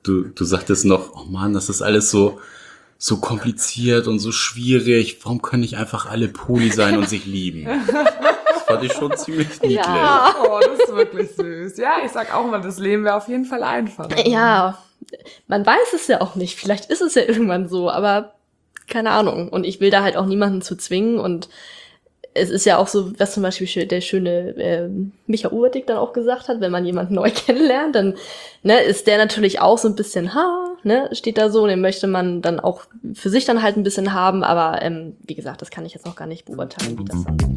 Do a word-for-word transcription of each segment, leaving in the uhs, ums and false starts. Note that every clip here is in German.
du, du sagtest noch, oh Mann, das ist alles so, so kompliziert und so schwierig. Warum können nicht einfach alle Poly sein und sich lieben? Das fand ich schon ziemlich niedlich. Ja. Oh, das ist wirklich süß. Ja, ich sag auch mal, das Leben wäre auf jeden Fall einfacher. Ja, man weiß es ja auch nicht. Vielleicht ist es ja irgendwann so, aber keine Ahnung. Und ich will da halt auch niemanden zu zwingen. Und es ist ja auch so, was zum Beispiel der schöne äh, Micha Uhrdick dann auch gesagt hat, wenn man jemanden neu kennenlernt, dann ne, ist der natürlich auch so ein bisschen, ha, ne, steht da so, und den möchte man dann auch für sich dann halt ein bisschen haben. Aber ähm, wie gesagt, das kann ich jetzt auch gar nicht beurteilen, wie das dann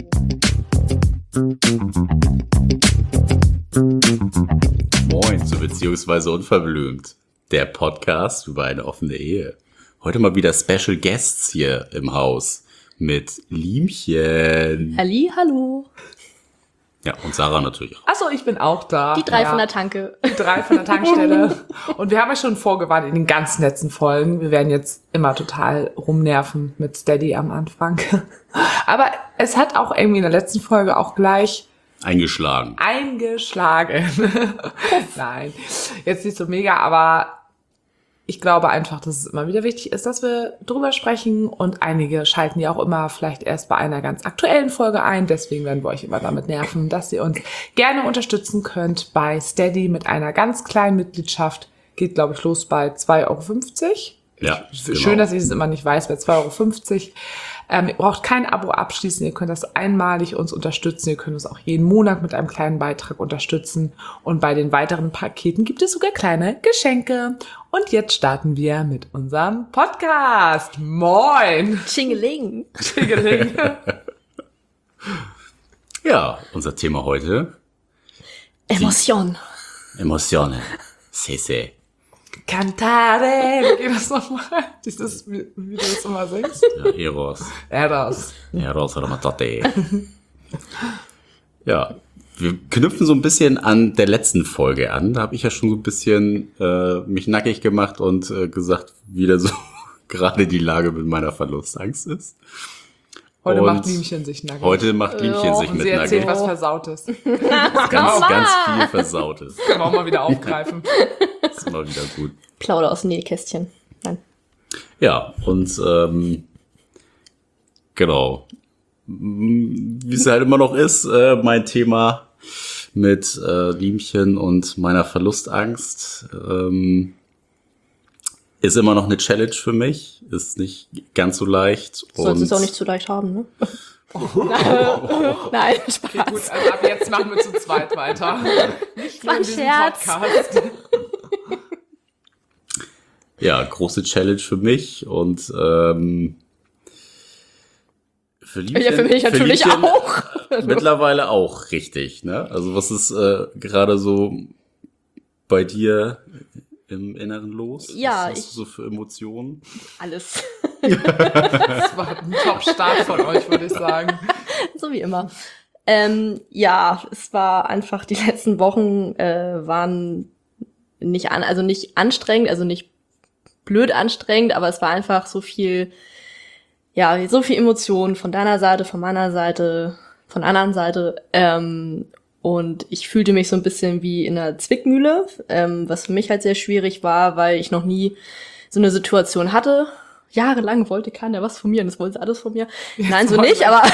Moin zu Beziehungsweise Unverblümt, der Podcast über eine offene Ehe. Heute mal wieder Special Guests hier im Haus mit Liemchen. Halli, hallo. Ja, und Sarah natürlich auch. Achso, ich bin auch da. Die drei ja. von der Tanke. Die drei von der Tankstelle. Und wir haben ja schon vorgewarnt in den ganzen letzten Folgen. Wir werden jetzt immer total rumnerven mit Steady am Anfang. Aber es hat auch irgendwie in der letzten Folge auch gleich Eingeschlagen. Eingeschlagen. Nein, jetzt nicht so mega, aber ich glaube einfach, dass es immer wieder wichtig ist, dass wir drüber sprechen, und einige schalten ja auch immer vielleicht erst bei einer ganz aktuellen Folge ein. Deswegen werden wir euch immer damit nerven, dass ihr uns gerne unterstützen könnt bei Steady mit einer ganz kleinen Mitgliedschaft. Geht, glaube ich, los bei zwei Euro fünfzig. Ja, Schön, genau. dass ich es immer nicht weiß, bei zwei Euro fünfzig. Ähm, ihr braucht kein Abo abschließen, ihr könnt das einmalig uns unterstützen, ihr könnt uns auch jeden Monat mit einem kleinen Beitrag unterstützen, und bei den weiteren Paketen gibt es sogar kleine Geschenke. Und jetzt starten wir mit unserem Podcast. Moin! Tschingeling. Tschingeling. Ja, unser Thema heute, Emotion. Emotionen. Sí, sí. Cantare! Wie geht das nochmal? Dieses, wie, wie du das immer singst? Ja, Eros. Eros. Eros Ramazzotti. Ja, wir knüpfen so ein bisschen an der letzten Folge an. Da habe ich ja schon so ein bisschen äh, mich nackig gemacht und äh, gesagt, wie da so gerade die Lage mit meiner Verlustangst ist. Heute Und macht Liemchen sich nackig. Heute macht Liemchen Ja, sich Und mit sie erzählt nackig. was Versautes. Ganz, ganz viel Versautes. Können wir auch mal wieder aufgreifen. Das ist immer wieder gut. Plauder aus dem Nähkästchen. Nein. Ja, und ähm, genau. Wie es halt immer noch ist, äh, mein Thema mit äh, Liemchen und meiner Verlustangst ähm, ist immer noch eine Challenge für mich. Ist nicht ganz so leicht. Du sollst und es auch nicht zu leicht haben, ne? Nein, Spaß. Okay, gut, also ab jetzt machen wir zu zweit weiter. Nicht nur War in ein diesem Scherz. Podcast. Ja, große Challenge für mich und ähm, für Liebchen, Ja, für mich natürlich Liebchen auch. Mittlerweile auch, richtig, ne? Also was ist äh, gerade so bei dir im Inneren los? Ja, was hast ich- du so für Emotionen? Alles. Das war ein Top-Start von euch, würde ich sagen. So wie immer. Ähm, ja, es war einfach, die letzten Wochen äh, waren nicht an, also nicht anstrengend, also nicht blöd anstrengend, aber es war einfach so viel, ja, so viel Emotionen von deiner Seite, von meiner Seite, von der anderen Seite. Ähm, und ich fühlte mich so ein bisschen wie in einer Zwickmühle, ähm, was für mich halt sehr schwierig war, weil ich noch nie so eine Situation hatte. Jahrelang wollte keiner was von mir und das wollte alles von mir. Jetzt Nein, so wollen nicht, wir- aber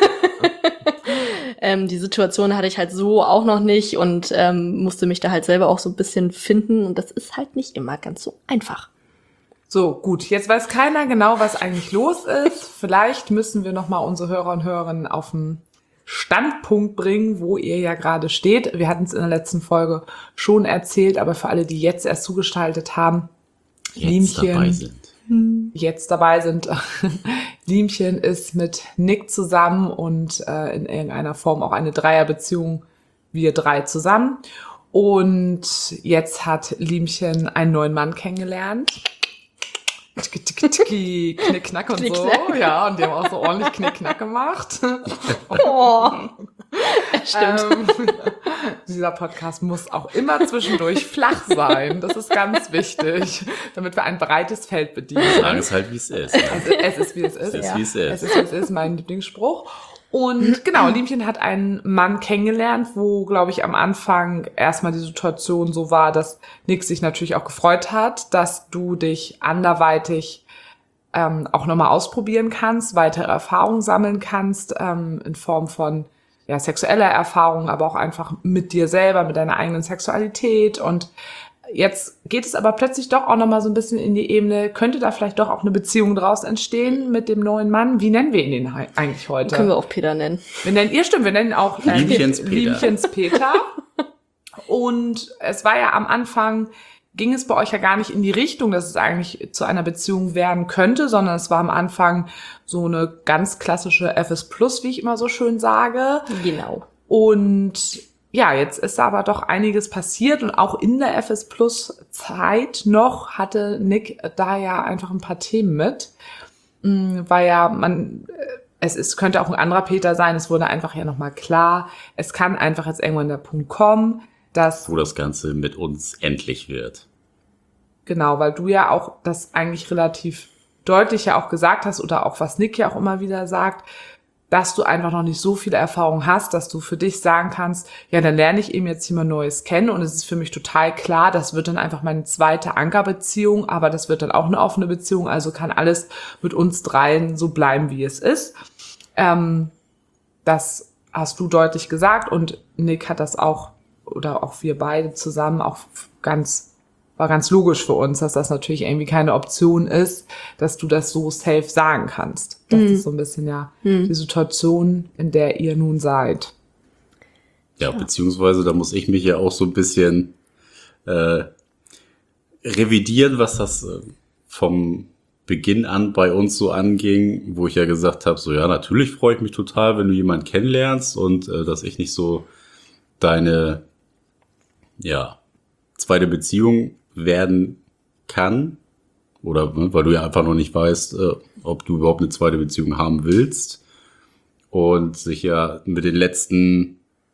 ähm, die Situation hatte ich halt so auch noch nicht und ähm, musste mich da halt selber auch so ein bisschen finden. Und das ist halt nicht immer ganz so einfach. So, gut, jetzt weiß keiner genau, was eigentlich los ist. Vielleicht müssen wir nochmal unsere Hörer und Hörerinnen auf den Standpunkt bringen, wo ihr ja gerade steht. Wir hatten es in der letzten Folge schon erzählt, aber für alle, die jetzt erst zugeschaltet haben, Jetzt Liemchen, dabei sind. jetzt dabei sind, Liemchen ist mit Nick zusammen und äh, in irgendeiner Form auch eine Dreierbeziehung, wir drei zusammen. Und jetzt hat Liemchen einen neuen Mann kennengelernt. Tiki, tiki, tiki, Knick-Knack und so. Knick-Knack. Ja, und die haben auch so ordentlich Knick-Knack gemacht. Oh, stimmt. Ähm, dieser Podcast muss auch immer zwischendurch flach sein. Das ist ganz wichtig, damit wir ein breites Feld bedienen. Sagen es halt, wie es ist. Ne? Also, es ist, wie es ist. Es ist, Ja. wie es Es ist. ist, wie es ist, mein Lieblingsspruch. Und genau, Liemchen hat einen Mann kennengelernt, wo, glaube ich, am Anfang erstmal die Situation so war, dass Nick sich natürlich auch gefreut hat, dass du dich anderweitig ähm, auch nochmal ausprobieren kannst, weitere Erfahrungen sammeln kannst, ähm, in Form von ja, sexueller Erfahrung, aber auch einfach mit dir selber, mit deiner eigenen Sexualität. Und jetzt geht es aber plötzlich doch auch nochmal so ein bisschen in die Ebene, könnte da vielleicht doch auch eine Beziehung draus entstehen mit dem neuen Mann? Wie nennen wir ihn denn eigentlich heute? Können wir auch Peter nennen. Wir nennen, ihr stimmt, wir nennen ihn auch äh, Liemchens Peter. Liemchens Peter. Und es war ja am Anfang, ging es bei euch ja gar nicht in die Richtung, dass es eigentlich zu einer Beziehung werden könnte, sondern es war am Anfang so eine ganz klassische F S Plus, wie ich immer so schön sage. Genau. Und ja, jetzt ist da aber doch einiges passiert und auch in der F S Plus Zeit noch hatte Nick da ja einfach ein paar Themen mit, weil ja man, es ist, könnte auch ein anderer Peter sein, es wurde einfach ja nochmal klar, es kann einfach jetzt irgendwann der Punkt kommen, dass Wo das Ganze mit uns endlich wird. Genau, weil du ja auch das eigentlich relativ deutlich ja auch gesagt hast oder auch was Nick ja auch immer wieder sagt, dass du einfach noch nicht so viele Erfahrungen hast, dass du für dich sagen kannst, ja, dann lerne ich eben jetzt jemand Neues kennen und es ist für mich total klar, das wird dann einfach meine zweite Ankerbeziehung, aber das wird dann auch eine offene Beziehung, also kann alles mit uns dreien so bleiben, wie es ist. Ähm, das hast du deutlich gesagt und Nick hat das auch, oder auch wir beide zusammen auch ganz war ganz logisch für uns, dass das natürlich irgendwie keine Option ist, dass du das so safe sagen kannst. Das Mhm. ist so ein bisschen ja mhm. die Situation, in der ihr nun seid. Ja, ja, beziehungsweise da muss ich mich ja auch so ein bisschen äh, revidieren, was das äh, vom Beginn an bei uns so anging, wo ich ja gesagt habe, so ja, natürlich freue ich mich total, wenn du jemanden kennenlernst und äh, dass ich nicht so deine ja zweite Beziehung werden kann oder ne, weil du ja einfach noch nicht weißt, äh, ob du überhaupt eine zweite Beziehung haben willst und sich ja mit den letzten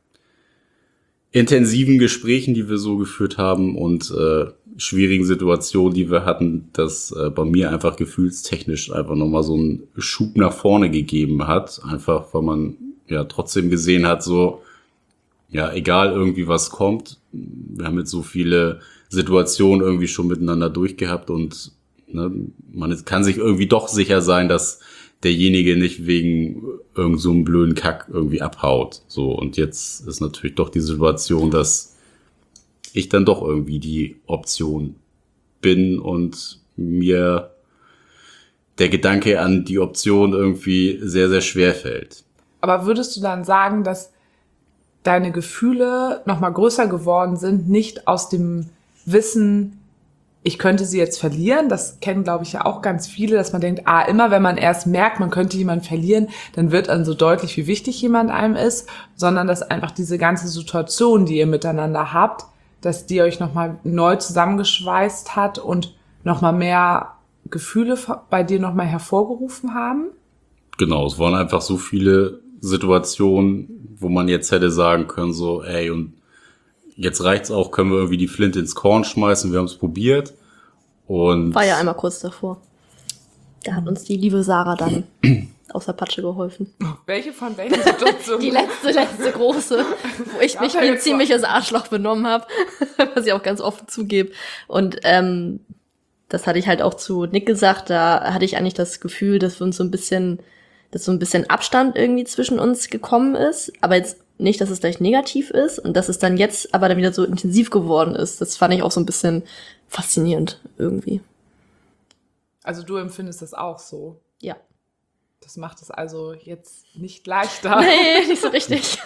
intensiven Gesprächen, die wir so geführt haben und äh, schwierigen Situationen, die wir hatten, dass äh, bei mir einfach gefühlstechnisch einfach nochmal so einen Schub nach vorne gegeben hat, einfach weil man ja trotzdem gesehen hat, so ja, egal irgendwie was kommt, wir haben jetzt so viele Situationen irgendwie schon miteinander durchgehabt und ne, man kann sich irgendwie doch sicher sein, dass derjenige nicht wegen irgend so einem blöden Kack irgendwie abhaut. So, und jetzt ist natürlich doch die Situation, dass ich dann doch irgendwie die Option bin und mir der Gedanke an die Option irgendwie sehr, sehr schwer fällt. Aber würdest du dann sagen, dass deine Gefühle noch mal größer geworden sind, nicht aus dem Wissen, ich könnte sie jetzt verlieren, das kennen, glaube ich, ja auch ganz viele, dass man denkt, ah, immer wenn man erst merkt, man könnte jemanden verlieren, dann wird dann so deutlich, wie wichtig jemand einem ist, sondern dass einfach diese ganze Situation, die ihr miteinander habt, dass die euch noch mal neu zusammengeschweißt hat und noch mal mehr Gefühle bei dir noch mal hervorgerufen haben? Genau, es waren einfach so viele Situationen, wo man jetzt hätte sagen können, so, ey, und jetzt reicht's auch, können wir irgendwie die Flinte ins Korn schmeißen, wir haben es probiert. Und war ja einmal kurz davor. Da hat uns die liebe Sarah dann aus der Patsche geholfen. Welche von welchen Situationen? Die letzte, letzte große, wo ich mich wie ein ziemliches Arschloch benommen habe, was ich auch ganz offen zugebe. Und ähm, das hatte ich halt auch zu Nick gesagt, da hatte ich eigentlich das Gefühl, dass wir uns so ein bisschen, dass so ein bisschen Abstand irgendwie zwischen uns gekommen ist, aber jetzt nicht, dass es gleich negativ ist und dass es dann jetzt aber dann wieder so intensiv geworden ist. Das fand ich auch so ein bisschen faszinierend irgendwie. Also du empfindest das auch so? Ja. Das macht es also jetzt nicht leichter. Nee, nicht so richtig.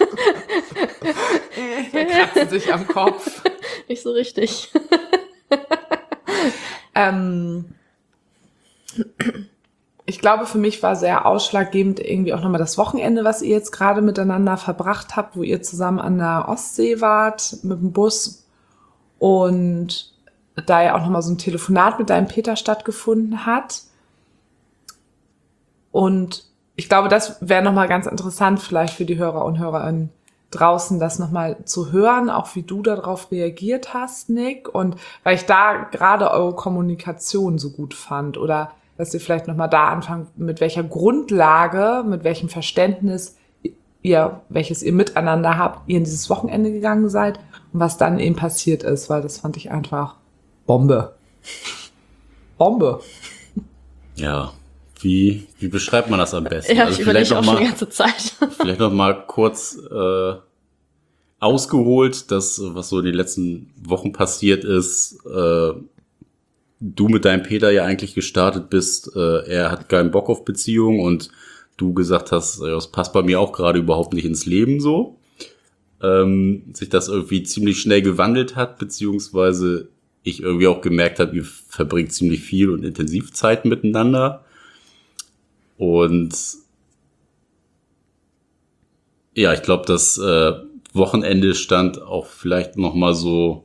Der kratzt sich am Kopf. Nicht so richtig. ähm, ich glaube, für mich war sehr ausschlaggebend irgendwie auch nochmal das Wochenende, was ihr jetzt gerade miteinander verbracht habt, wo ihr zusammen an der Ostsee wart mit dem Bus und da ja auch nochmal so ein Telefonat mit deinem Peter stattgefunden hat. Und ich glaube, das wäre nochmal ganz interessant vielleicht für die Hörer und Hörerinnen draußen, das nochmal zu hören, auch wie du darauf reagiert hast, Nick. Und weil ich da gerade eure Kommunikation so gut fand oder dass ihr vielleicht nochmal da anfangt, mit welcher Grundlage, mit welchem Verständnis ihr, welches ihr miteinander habt, ihr in dieses Wochenende gegangen seid und was dann eben passiert ist, weil das fand ich einfach Bombe. Bombe. Ja, wie, wie beschreibt man das am besten? Ja, also ich überlege vielleicht auch noch schon die mal, ganze Zeit. vielleicht noch mal kurz äh, ausgeholt, das, was so in den letzten Wochen passiert ist. Äh, du mit deinem Peter ja eigentlich gestartet bist, äh, er hat keinen Bock auf Beziehung und du gesagt hast, das passt bei mir auch gerade überhaupt nicht ins Leben so. Ähm, sich das irgendwie ziemlich schnell gewandelt hat, beziehungsweise ich irgendwie auch gemerkt habe, ihr verbringt ziemlich viel und intensiv Zeit miteinander. Und ja, ich glaube, das äh, Wochenende stand auch vielleicht noch mal so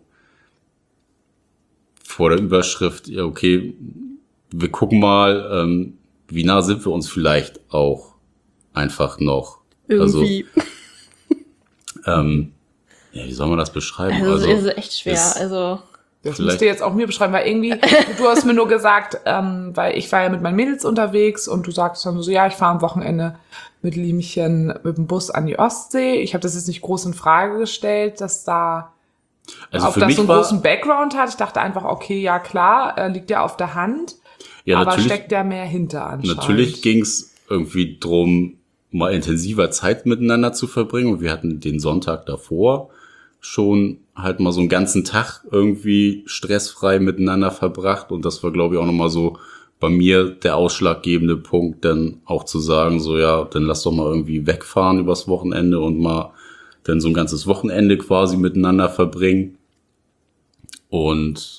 vor der Überschrift, ja okay, wir gucken mal, ähm, wie nah sind wir uns vielleicht auch einfach noch. Irgendwie. Also, ähm, ja, wie soll man das beschreiben? Also, es ist echt schwer. ist- Also, Das Vielleicht- müsst ihr jetzt auch mir beschreiben, weil irgendwie, du hast mir nur gesagt, ähm, weil ich war ja mit meinen Mädels unterwegs und du sagst dann so, ja, ich fahre am Wochenende mit Liemchen mit dem Bus an die Ostsee. Ich habe das jetzt nicht groß in Frage gestellt, dass da, Also ob für das mich so einen war, großen Background hat. Ich dachte einfach, okay, ja klar, äh, liegt ja auf der Hand, ja, aber natürlich, steckt ja mehr hinter anscheinend. natürlich ging's irgendwie drum, mal intensiver Zeit miteinander zu verbringen. Und wir hatten den Sonntag davor schon halt mal so einen ganzen Tag irgendwie stressfrei miteinander verbracht. Und das war, glaube ich, auch nochmal so bei mir der ausschlaggebende Punkt, dann auch zu sagen, so ja, dann lass doch mal irgendwie wegfahren übers Wochenende und mal dann so ein ganzes Wochenende quasi miteinander verbringen. Und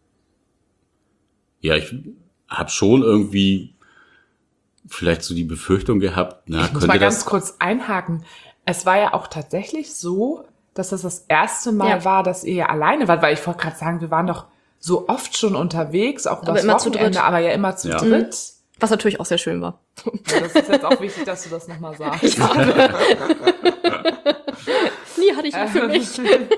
ja, ich habe schon irgendwie vielleicht so die Befürchtung gehabt, na, Ich muss könnte mal ganz das... kurz einhaken. Es war ja auch tatsächlich so, dass das das erste Mal Ja. war, dass ihr ja alleine wart, weil ich wollte gerade sagen, wir waren doch so oft schon unterwegs, auch Aber übers immer zu Wochenende, dritt. aber ja immer zu Ja. dritt. was natürlich auch sehr schön war. Ja, das ist jetzt auch wichtig, dass du das nochmal sagst. Nie hatte ich ihn für mich.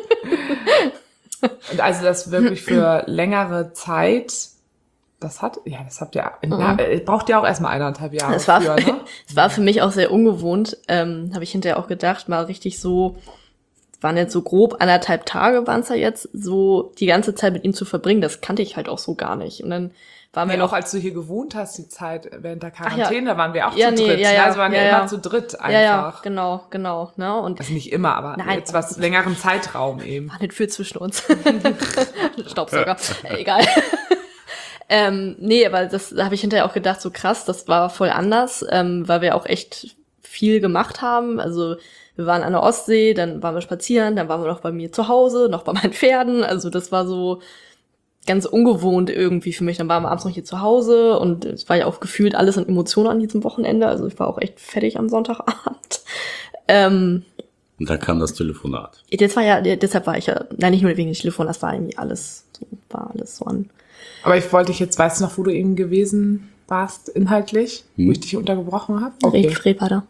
Und also das wirklich für längere Zeit, das hat, ja, das habt ihr, na, äh, braucht ja auch erstmal eineinhalb Jahre Es war, für, ne? es war für mich auch sehr ungewohnt, ähm, habe ich hinterher auch gedacht, mal richtig so, waren jetzt so grob anderthalb Tage waren es ja jetzt, so die ganze Zeit mit ihm zu verbringen, das kannte ich halt auch so gar nicht. Und dann waren wir Nee, noch auch als du hier gewohnt hast, die Zeit während der ja. Quarantäne, da waren wir auch Ja, zu nee, dritt. ja, ne? ja, Also waren wir ja, immer ja. zu dritt einfach. Ja, ja, genau, genau, ne? Und Also nicht immer, aber Nein. jetzt was längeren Zeitraum eben. war nicht viel zwischen uns. Staubsauger, äh, egal. ähm, nee, aber das da habe ich hinterher auch gedacht, so krass, das war voll anders, ähm, weil wir auch echt viel gemacht haben. Also wir waren an der Ostsee, dann waren wir spazieren, dann waren wir noch bei mir zu Hause, noch bei meinen Pferden. Also das war so ganz ungewohnt irgendwie für mich. Dann waren wir abends noch hier zu Hause und es war ja auch gefühlt alles an Emotionen an diesem Wochenende. Also ich war auch echt fertig am Sonntagabend. Ähm, Und dann kam das Telefonat. das war ja, deshalb war ich ja, nein, nicht nur wegen des Telefons, das war irgendwie alles, so, war alles so an. Aber ich wollte dich jetzt, weißt du noch, wo du eben gewesen warst, inhaltlich, Hm. wo ich dich untergebrochen habe? Okay. Fred war da.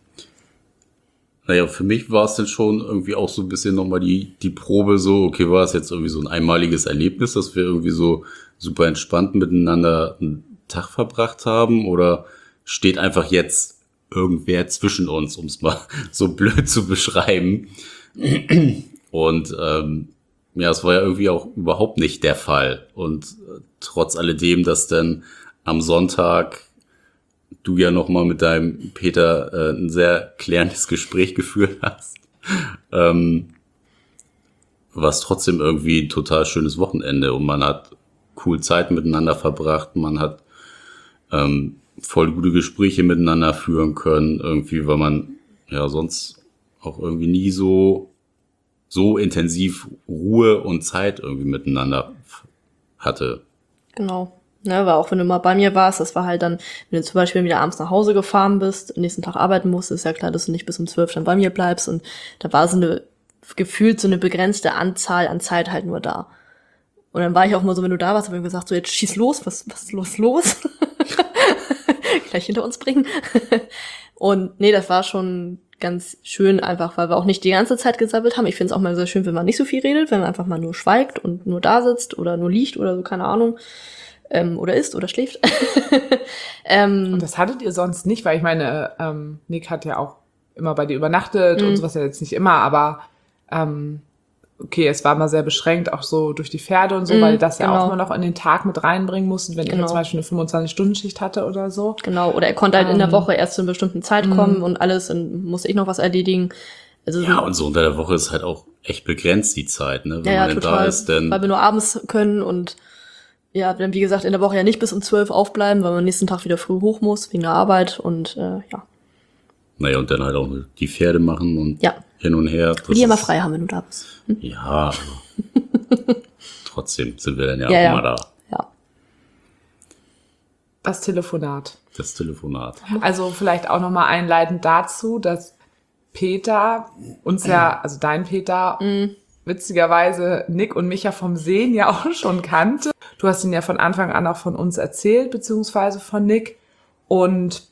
Naja, für mich war es dann schon irgendwie auch so ein bisschen nochmal die, die Probe so, okay, war es jetzt irgendwie so ein einmaliges Erlebnis, dass wir irgendwie so super entspannt miteinander einen Tag verbracht haben, oder steht einfach jetzt irgendwer zwischen uns, um es mal so blöd zu beschreiben. Und ähm, ja, es war ja irgendwie auch überhaupt nicht der Fall. Und äh, trotz alledem, dass dann am Sonntag du ja noch mal mit deinem Peter äh, ein sehr klärendes Gespräch geführt hast, ähm, war es trotzdem irgendwie ein total schönes Wochenende und man hat cool Zeit miteinander verbracht, man hat ähm, voll gute Gespräche miteinander führen können, irgendwie, weil man ja sonst auch irgendwie nie so so intensiv Ruhe und Zeit irgendwie miteinander f- hatte. Genau. Ne, weil auch wenn du mal bei mir warst, das war halt dann, wenn du zum Beispiel wieder abends nach Hause gefahren bist, am nächsten Tag arbeiten musst, ist ja klar, dass du nicht bis um zwölf dann bei mir bleibst, und da war so eine, gefühlt so eine begrenzte Anzahl an Zeit halt nur da. Und dann war ich auch mal so, wenn du da warst, habe ich gesagt, so jetzt schieß los, was, was ist los, los? Gleich hinter uns bringen. Und nee, das war schon ganz schön einfach, weil wir auch nicht die ganze Zeit gesabbelt haben. Ich finde es auch mal sehr schön, wenn man nicht so viel redet, wenn man einfach mal nur schweigt und nur da sitzt oder nur liegt oder so, keine Ahnung. Ähm, oder isst oder schläft. ähm, Und das hattet ihr sonst nicht, weil ich meine, ähm, Nick hat ja auch immer bei dir übernachtet Mhm. und sowas, ja jetzt nicht immer, aber ähm, okay, es war mal sehr beschränkt, auch so durch die Pferde und so, Mhm, weil das ja genau. auch immer noch in den Tag mit reinbringen mussten, wenn ich Genau. jetzt zum Beispiel eine fünfundzwanzig-Stunden-Schicht hatte oder so. Genau, oder er konnte halt in der Ähm, Woche erst zu einer bestimmten Zeit kommen und alles, und musste ich noch was erledigen. Also Ja, und so unter der Woche ist halt auch echt begrenzt die Zeit, ne? Wenn ja, ja, man denn total, da ist, dann. weil wir nur abends können und ja, dann wie gesagt in der Woche ja nicht bis um zwölf aufbleiben, weil man nächsten Tag wieder früh hoch muss wegen der Arbeit und äh, ja, Naja, und dann halt auch die Pferde machen und Ja. hin und her. Das die ja mal ist- frei haben, wenn du da bist. Hm? Ja, aber trotzdem sind wir dann ja, Ja, auch ja. immer da. Ja. Das Telefonat. Das Telefonat. Also vielleicht auch nochmal einleitend dazu, dass Peter uns ja, also dein Peter, witzigerweise Nick und mich ja vom Sehen ja auch schon kannte. Du hast ihn ja von Anfang an auch von uns erzählt, beziehungsweise von Nick. Und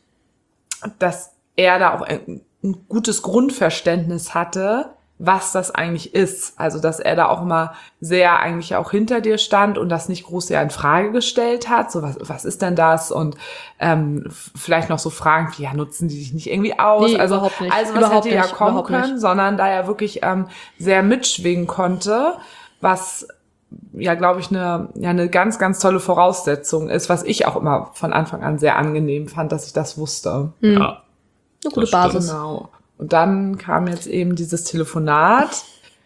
dass er da auch ein, ein gutes Grundverständnis hatte, was das eigentlich ist. Also, dass er da auch immer sehr eigentlich auch hinter dir stand und das nicht groß ja in Frage gestellt hat. So, was, was ist denn das? Und ähm, f- vielleicht noch so Fragen wie, ja, nutzen die dich nicht irgendwie aus? Nee, also, überhaupt nicht. also was Überhaupt hätte ja nicht, kommen überhaupt können, nicht. sondern da er wirklich ähm, sehr mitschwingen konnte, was ja, glaube ich, eine ja eine ganz, ganz tolle Voraussetzung ist, was ich auch immer von Anfang an sehr angenehm fand, dass ich das wusste. Hm. Ja. Eine gute Das stimmt. Basis. Genau. Und dann kam jetzt eben dieses Telefonat.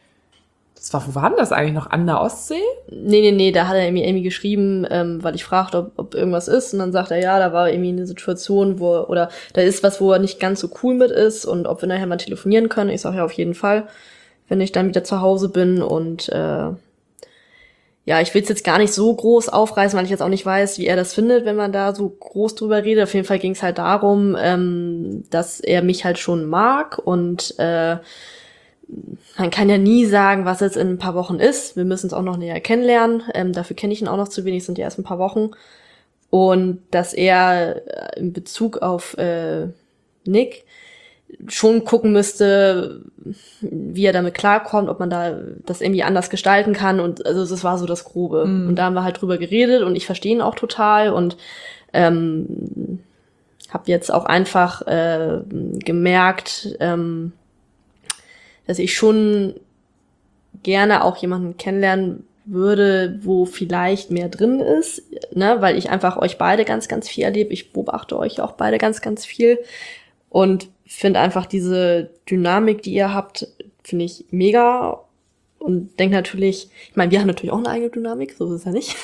Das war, wo war denn das eigentlich noch? An der Ostsee? Nee, nee, nee, da hat er mir irgendwie geschrieben, ähm, weil ich fragte, ob, ob irgendwas ist. Und dann sagt er, ja, da war irgendwie eine Situation, wo, oder da ist was, wo er nicht ganz so cool mit ist und ob wir nachher mal telefonieren können. Ich sage ja auf jeden Fall, wenn ich dann wieder zu Hause bin. Und äh, ja, ich will es jetzt gar nicht so groß aufreißen, weil ich jetzt auch nicht weiß, wie er das findet, wenn man da so groß drüber redet. Auf jeden Fall ging es halt darum, ähm, dass er mich halt schon mag und äh, man kann ja nie sagen, was jetzt in ein paar Wochen ist. Wir müssen es auch noch näher kennenlernen. Ähm, dafür kenne ich ihn auch noch zu wenig, sind ja erst ein paar Wochen. Und dass er äh, in Bezug auf äh, Nick schon gucken müsste, wie er damit klarkommt, ob man da das irgendwie anders gestalten kann. Und also das war so das Grobe. Mhm. Und da haben wir halt drüber geredet und ich verstehe ihn auch total und ähm, habe jetzt auch einfach äh, gemerkt, ähm, dass ich schon gerne auch jemanden kennenlernen würde, wo vielleicht mehr drin ist, ne, weil ich einfach euch beide ganz, ganz viel erlebe. Ich beobachte euch auch beide ganz, ganz viel und finde einfach diese Dynamik, die ihr habt, finde ich mega und denke natürlich, ich meine, wir haben natürlich auch eine eigene Dynamik, so ist es ja nicht.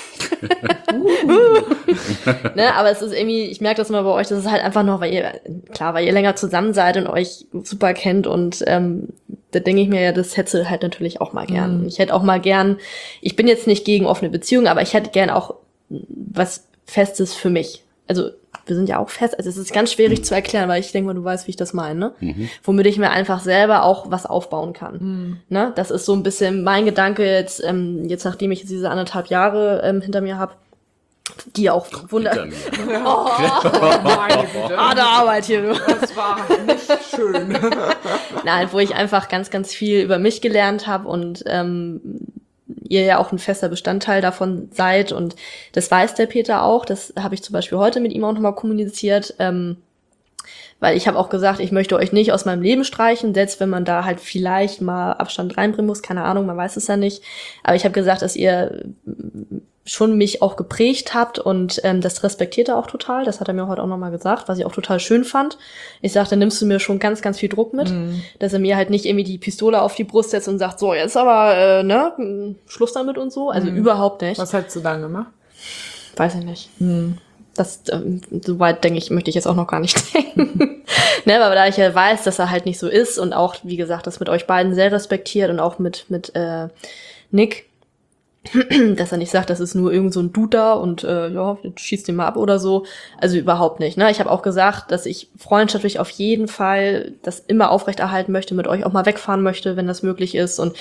Ne, aber es ist irgendwie, ich merke das immer bei euch, das ist halt einfach noch, weil ihr, klar, weil ihr länger zusammen seid und euch super kennt und ähm, da denke ich mir ja, das hätte halt natürlich auch mal gern. Mhm. Ich hätte auch mal gern, ich bin jetzt nicht gegen offene Beziehungen, aber ich hätte gern auch was Festes für mich. Also wir sind ja auch fest, also es ist ganz schwierig zu erklären, weil ich denke mal, du weißt, wie ich das meine, ne? Mhm. Womit ich mir einfach selber auch was aufbauen kann. Mhm. Ne? Das ist so ein bisschen mein Gedanke jetzt, ähm, jetzt nachdem ich jetzt diese anderthalb Jahre ähm, hinter mir habe, die auch wunder... Hinter mir. Meine Güte. Harte Arbeit hier, du. Das war nicht schön. Nein, wo ich einfach ganz, ganz viel über mich gelernt habe und ähm, ihr ja auch ein fester Bestandteil davon seid und das weiß der Peter auch, das habe ich zum Beispiel heute mit ihm auch nochmal kommuniziert, ähm, weil ich habe auch gesagt, ich möchte euch nicht aus meinem Leben streichen, selbst wenn man da halt vielleicht mal Abstand reinbringen muss, keine Ahnung, man weiß es ja nicht, aber ich habe gesagt, dass ihr schon mich auch geprägt habt und ähm, das respektiert er auch total, das hat er mir heute auch nochmal gesagt, was ich auch total schön fand. Ich sagte, nimmst du mir schon ganz, ganz viel Druck mit, Mhm. dass er mir halt nicht irgendwie die Pistole auf die Brust setzt und sagt, so, jetzt aber, äh, ne, Schluss damit und so, also Mhm. überhaupt nicht. Was hättest du dann gemacht? Weiß ich nicht. Mhm. Das, ähm, so weit, denke ich, möchte ich jetzt auch noch gar nicht denken. Ne, aber da ich ja weiß, dass er halt nicht so ist und auch, wie gesagt, das mit euch beiden sehr respektiert und auch mit, mit äh, Nick, dass er nicht sagt, das ist nur irgend so ein Dude da und äh, ja, jetzt schießt den mal ab oder so. Also überhaupt nicht. Ne? Ich habe auch gesagt, dass ich freundschaftlich auf jeden Fall das immer aufrechterhalten möchte, mit euch auch mal wegfahren möchte, wenn das möglich ist. Und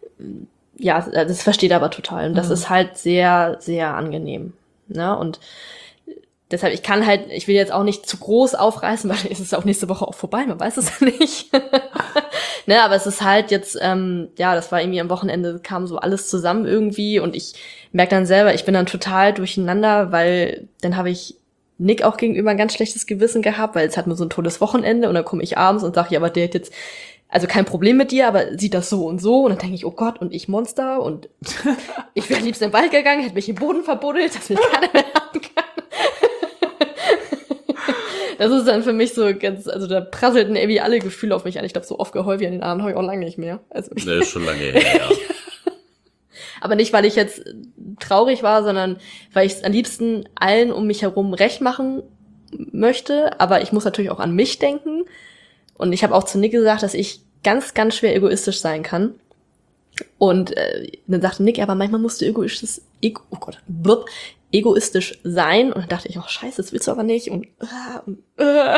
ja, das versteht er aber total. Und das Mhm. ist halt sehr, sehr angenehm. Ne? Und deshalb, ich kann halt, ich will jetzt auch nicht zu groß aufreißen, weil es ist auch nächste Woche auch vorbei, man weiß es ja nicht. Ne, aber es ist halt jetzt, ähm, ja, das war irgendwie am Wochenende, kam so alles zusammen irgendwie und ich merke dann selber, ich bin dann total durcheinander, weil dann habe ich Nick auch gegenüber ein ganz schlechtes Gewissen gehabt, weil es hat nur so ein tolles Wochenende und dann komme ich abends und sage, ja, aber der hat jetzt, also kein Problem mit dir, aber sieht das so und so und dann denke ich, oh Gott, und ich Monster und ich wäre liebst in den Wald gegangen, hätte mich im Boden verbuddelt, dass mich keiner mehr haben kann. Das ist dann für mich so ganz, also da prasselten irgendwie alle Gefühle auf mich an. Ich glaube, so oft geheult wie an den Abend habe ich auch lange nicht mehr. Also, nee, ist schon lange her, ja. Aber nicht, weil ich jetzt traurig war, sondern weil ich es am liebsten allen um mich herum recht machen möchte. Aber ich muss natürlich auch an mich denken. Und ich habe auch zu Nick gesagt, dass ich ganz, ganz schwer egoistisch sein kann. Und äh, dann sagte Nick, aber manchmal musst du egoistisch, ego, oh Gott, blub, egoistisch sein. Und dann dachte ich, oh scheiße, das willst du aber nicht. Und, äh, und äh.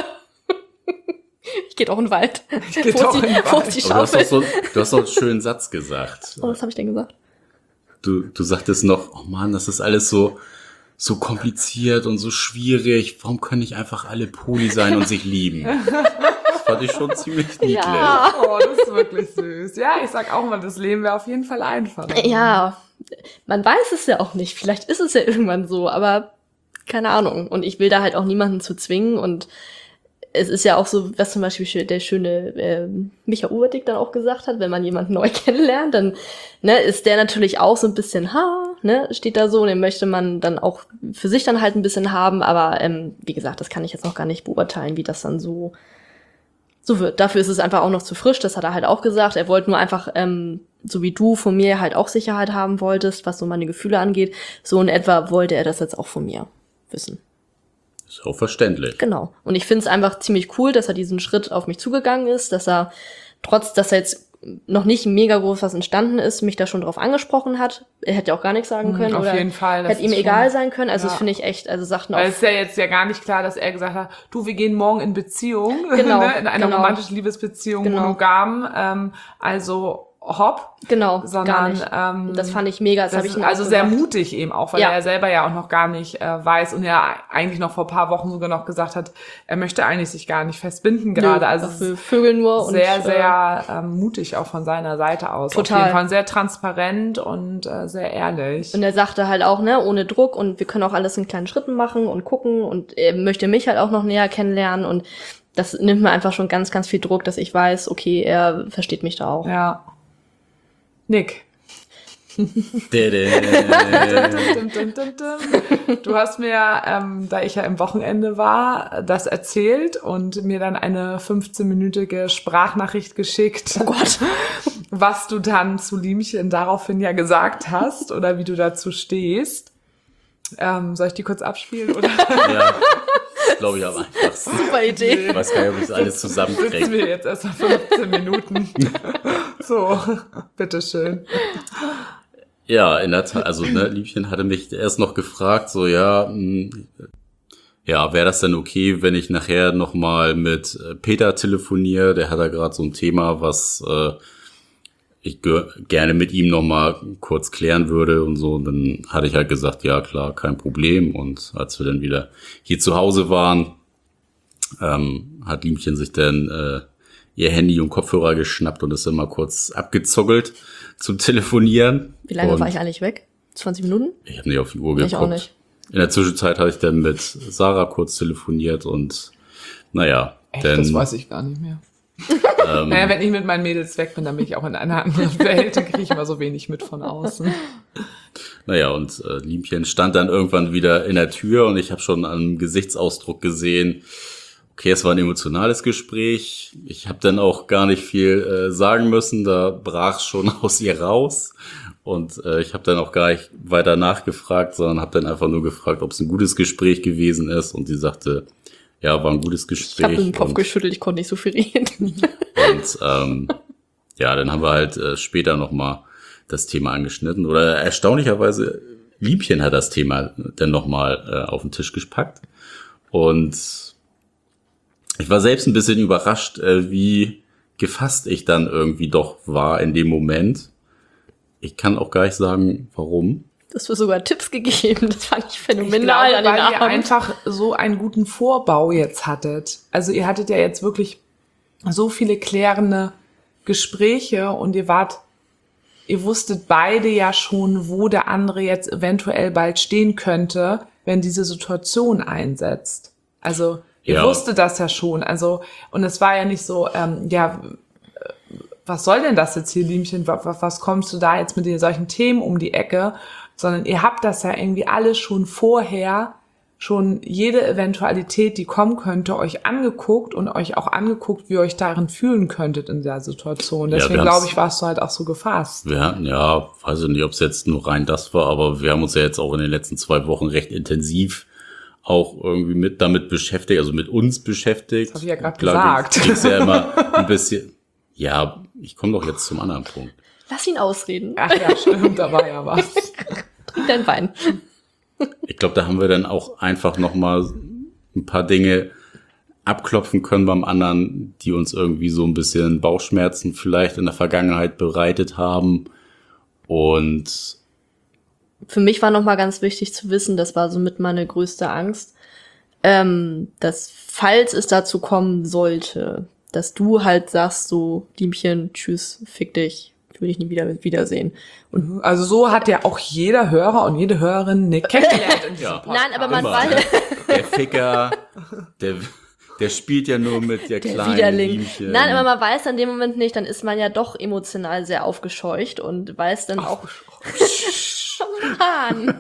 Ich gehe doch in den Wald. Ich gehe doch in den Wald. Wo ist die Aber du hast Schaufel? doch so, du hast doch einen schönen Satz gesagt. Oh, was habe ich denn gesagt? Du, du sagtest noch, oh Mann, das ist alles so, so kompliziert und so schwierig. Warum können nicht einfach alle Poli sein und sich lieben? Das fand ich schon ziemlich niedlich. Ja. Oh, das ist wirklich süß. Ja, ich sag auch mal, das Leben wäre auf jeden Fall einfacher. Ja, man weiß es ja auch nicht. Vielleicht ist es ja irgendwann so, aber keine Ahnung. Und ich will da halt auch niemanden zu zwingen. Und es ist ja auch so, was zum Beispiel der schöne äh, Micha Uwerdick dann auch gesagt hat, wenn man jemanden neu kennenlernt, dann ne, ist der natürlich auch so ein bisschen, ha, ne, steht da so, und den möchte man dann auch für sich dann halt ein bisschen haben. Aber ähm, wie gesagt, das kann ich jetzt noch gar nicht beurteilen, wie das dann so so wird. Dafür ist es einfach auch noch zu frisch, das hat er halt auch gesagt. Er wollte nur einfach, ähm, so wie du von mir halt auch Sicherheit haben wolltest, was so meine Gefühle angeht, so in etwa wollte er das jetzt auch von mir wissen. Ist auch verständlich. Genau. Und ich finde es einfach ziemlich cool, dass er diesen Schritt auf mich zugegangen ist, dass er, trotz dass er jetzt noch nicht mega groß was entstanden ist, mich da schon drauf angesprochen hat. Er hätte ja auch gar nichts sagen können. Auf oder jeden Fall. Das hätte ihm ist egal schon, sein können. Also ja. das finde ich echt, also Sachen Weil auch. es ist ja jetzt ja gar nicht klar, dass er gesagt hat, du, wir gehen morgen in Beziehung, Genau, ne? in einer genau. romantischen Liebesbeziehung, Genau. monogam, ähm, also hopp, Genau, gar sondern nicht. ähm, Das fand ich mega. Das, das habe ich ist ihm also auch sehr gesagt. mutig eben auch, weil Ja. er selber ja auch noch gar nicht äh, weiß und ja eigentlich noch vor ein paar Wochen sogar noch gesagt hat, er möchte eigentlich sich gar nicht festbinden gerade. Nö, Also auch es für ist Vögel nur. sehr, und, sehr ähm, mutig auch von seiner Seite aus. Total. Auf jeden Fall sehr transparent und äh, sehr ehrlich. Und er sagte halt auch, ne, ohne Druck, und wir können auch alles in kleinen Schritten machen und gucken, und er möchte mich halt auch noch näher kennenlernen, und das nimmt mir einfach schon ganz, ganz viel Druck, dass ich weiß, okay, er versteht mich da auch. Ja. Nick. Dä-dä. Dum, dum, dum, dum. Du hast mir, ähm, da ich ja im Wochenende war, das erzählt und mir dann eine fünfzehnminütige Sprachnachricht geschickt, Oh Gott. was du dann zu Liemchen daraufhin ja gesagt hast oder wie du dazu stehst. Ähm, soll ich die kurz abspielen? Oder Ja, glaube ich am einfachsten. Super Idee. Ich weiß gar nicht, ob ich das alles sitzen zusammenkriege. wir jetzt erst mal fünfzehn Minuten? So, bitteschön. Ja, in der Tat, also ne, Liebchen hatte mich erst noch gefragt, so ja, mh, ja, wäre das denn okay, wenn ich nachher nochmal mit äh, Peter telefoniere? Der hat da gerade so ein Thema, was äh, ich ge- gerne mit ihm nochmal kurz klären würde und so. Und dann hatte ich halt gesagt, ja klar, kein Problem. Und als wir dann wieder hier zu Hause waren, ähm, hat Liebchen sich dann äh, ihr Handy und Kopfhörer geschnappt und ist dann mal kurz abgezockelt zum Telefonieren. Wie lange und war ich eigentlich weg? zwanzig Minuten? Ich habe nicht auf die Uhr geguckt. Ich auch nicht. In der Zwischenzeit habe ich dann mit Sarah kurz telefoniert und naja, Echt, denn das weiß ich gar nicht mehr. ähm, Naja, wenn ich mit meinen Mädels weg bin, dann bin ich auch in einer anderen Welt, dann kriege ich immer so wenig mit von außen. naja, und äh, Liebchen stand dann irgendwann wieder in der Tür und ich habe schon am Gesichtsausdruck gesehen, okay, es war ein emotionales Gespräch. Ich habe dann auch gar nicht viel äh, sagen müssen, da brach schon aus ihr raus. Und äh, ich habe dann auch gar nicht weiter nachgefragt, sondern habe dann einfach nur gefragt, ob es ein gutes Gespräch gewesen ist. Und sie sagte, ja, war ein gutes Gespräch. Ich habe den Kopf und, geschüttelt, ich konnte nicht so viel reden. und ähm, ja, dann haben wir halt äh, später nochmal das Thema angeschnitten. Oder erstaunlicherweise, Liebchen hat das Thema dann nochmal äh, auf den Tisch gepackt. Und ich war selbst ein bisschen überrascht, äh, wie gefasst ich dann irgendwie doch war in dem Moment. Ich kann auch gar nicht sagen, warum. Du hast mir sogar Tipps gegeben, das fand ich Ich phänomenal glaube, an den weil ihr Abend. einfach so einen guten Vorbau jetzt hattet. Also ihr hattet ja jetzt wirklich so viele klärende Gespräche und ihr wart, ihr wusstet beide ja schon, wo der andere jetzt eventuell bald stehen könnte, wenn diese Situation einsetzt. Also ihr Ja. wusstet das ja schon. Also und es war ja nicht so, ähm, ja, was soll denn das jetzt hier, Liemchen? Was, was kommst du da jetzt mit den solchen Themen um die Ecke? Sondern ihr habt das ja irgendwie alles schon vorher, schon jede Eventualität, die kommen könnte, euch angeguckt und euch auch angeguckt, wie ihr euch darin fühlen könntet in der Situation. Ja, Deswegen wir glaube haben's- ich, warst du halt auch so gefasst. Wir hatten, ja, weiß ich nicht, ob es jetzt nur rein das war, aber wir haben uns ja jetzt auch in den letzten zwei Wochen recht intensiv auch irgendwie mit damit beschäftigt, also mit uns beschäftigt. Das hab ich ja grad Klar, gesagt. Geht's ja immer ein bisschen, ja, ich komme doch jetzt zum anderen Punkt. Lass ihn ausreden. Ach ja, stimmt, da war ja was. Trink dein Wein. Ich glaube, da haben wir dann auch einfach nochmal ein paar Dinge abklopfen können beim anderen, die uns irgendwie so ein bisschen Bauchschmerzen vielleicht in der Vergangenheit bereitet haben. Und Für mich war nochmal ganz wichtig zu wissen, das war somit meine größte Angst, ähm, dass falls es dazu kommen sollte, dass du halt sagst so, Liemchen, tschüss, fick dich, ich will dich nie wieder wiedersehen. Und Also so hat ja auch jeder Hörer und jede Hörerin Nick kennengelernt in diesem Ja. Podcast. Nein, aber man immer, weiß, ne? Der Ficker, der, der spielt ja nur mit der, der kleinen Widerling. Liemchen. Nein, aber man weiß in dem Moment nicht, dann ist man ja doch emotional sehr aufgescheucht und weiß dann auch, Mann.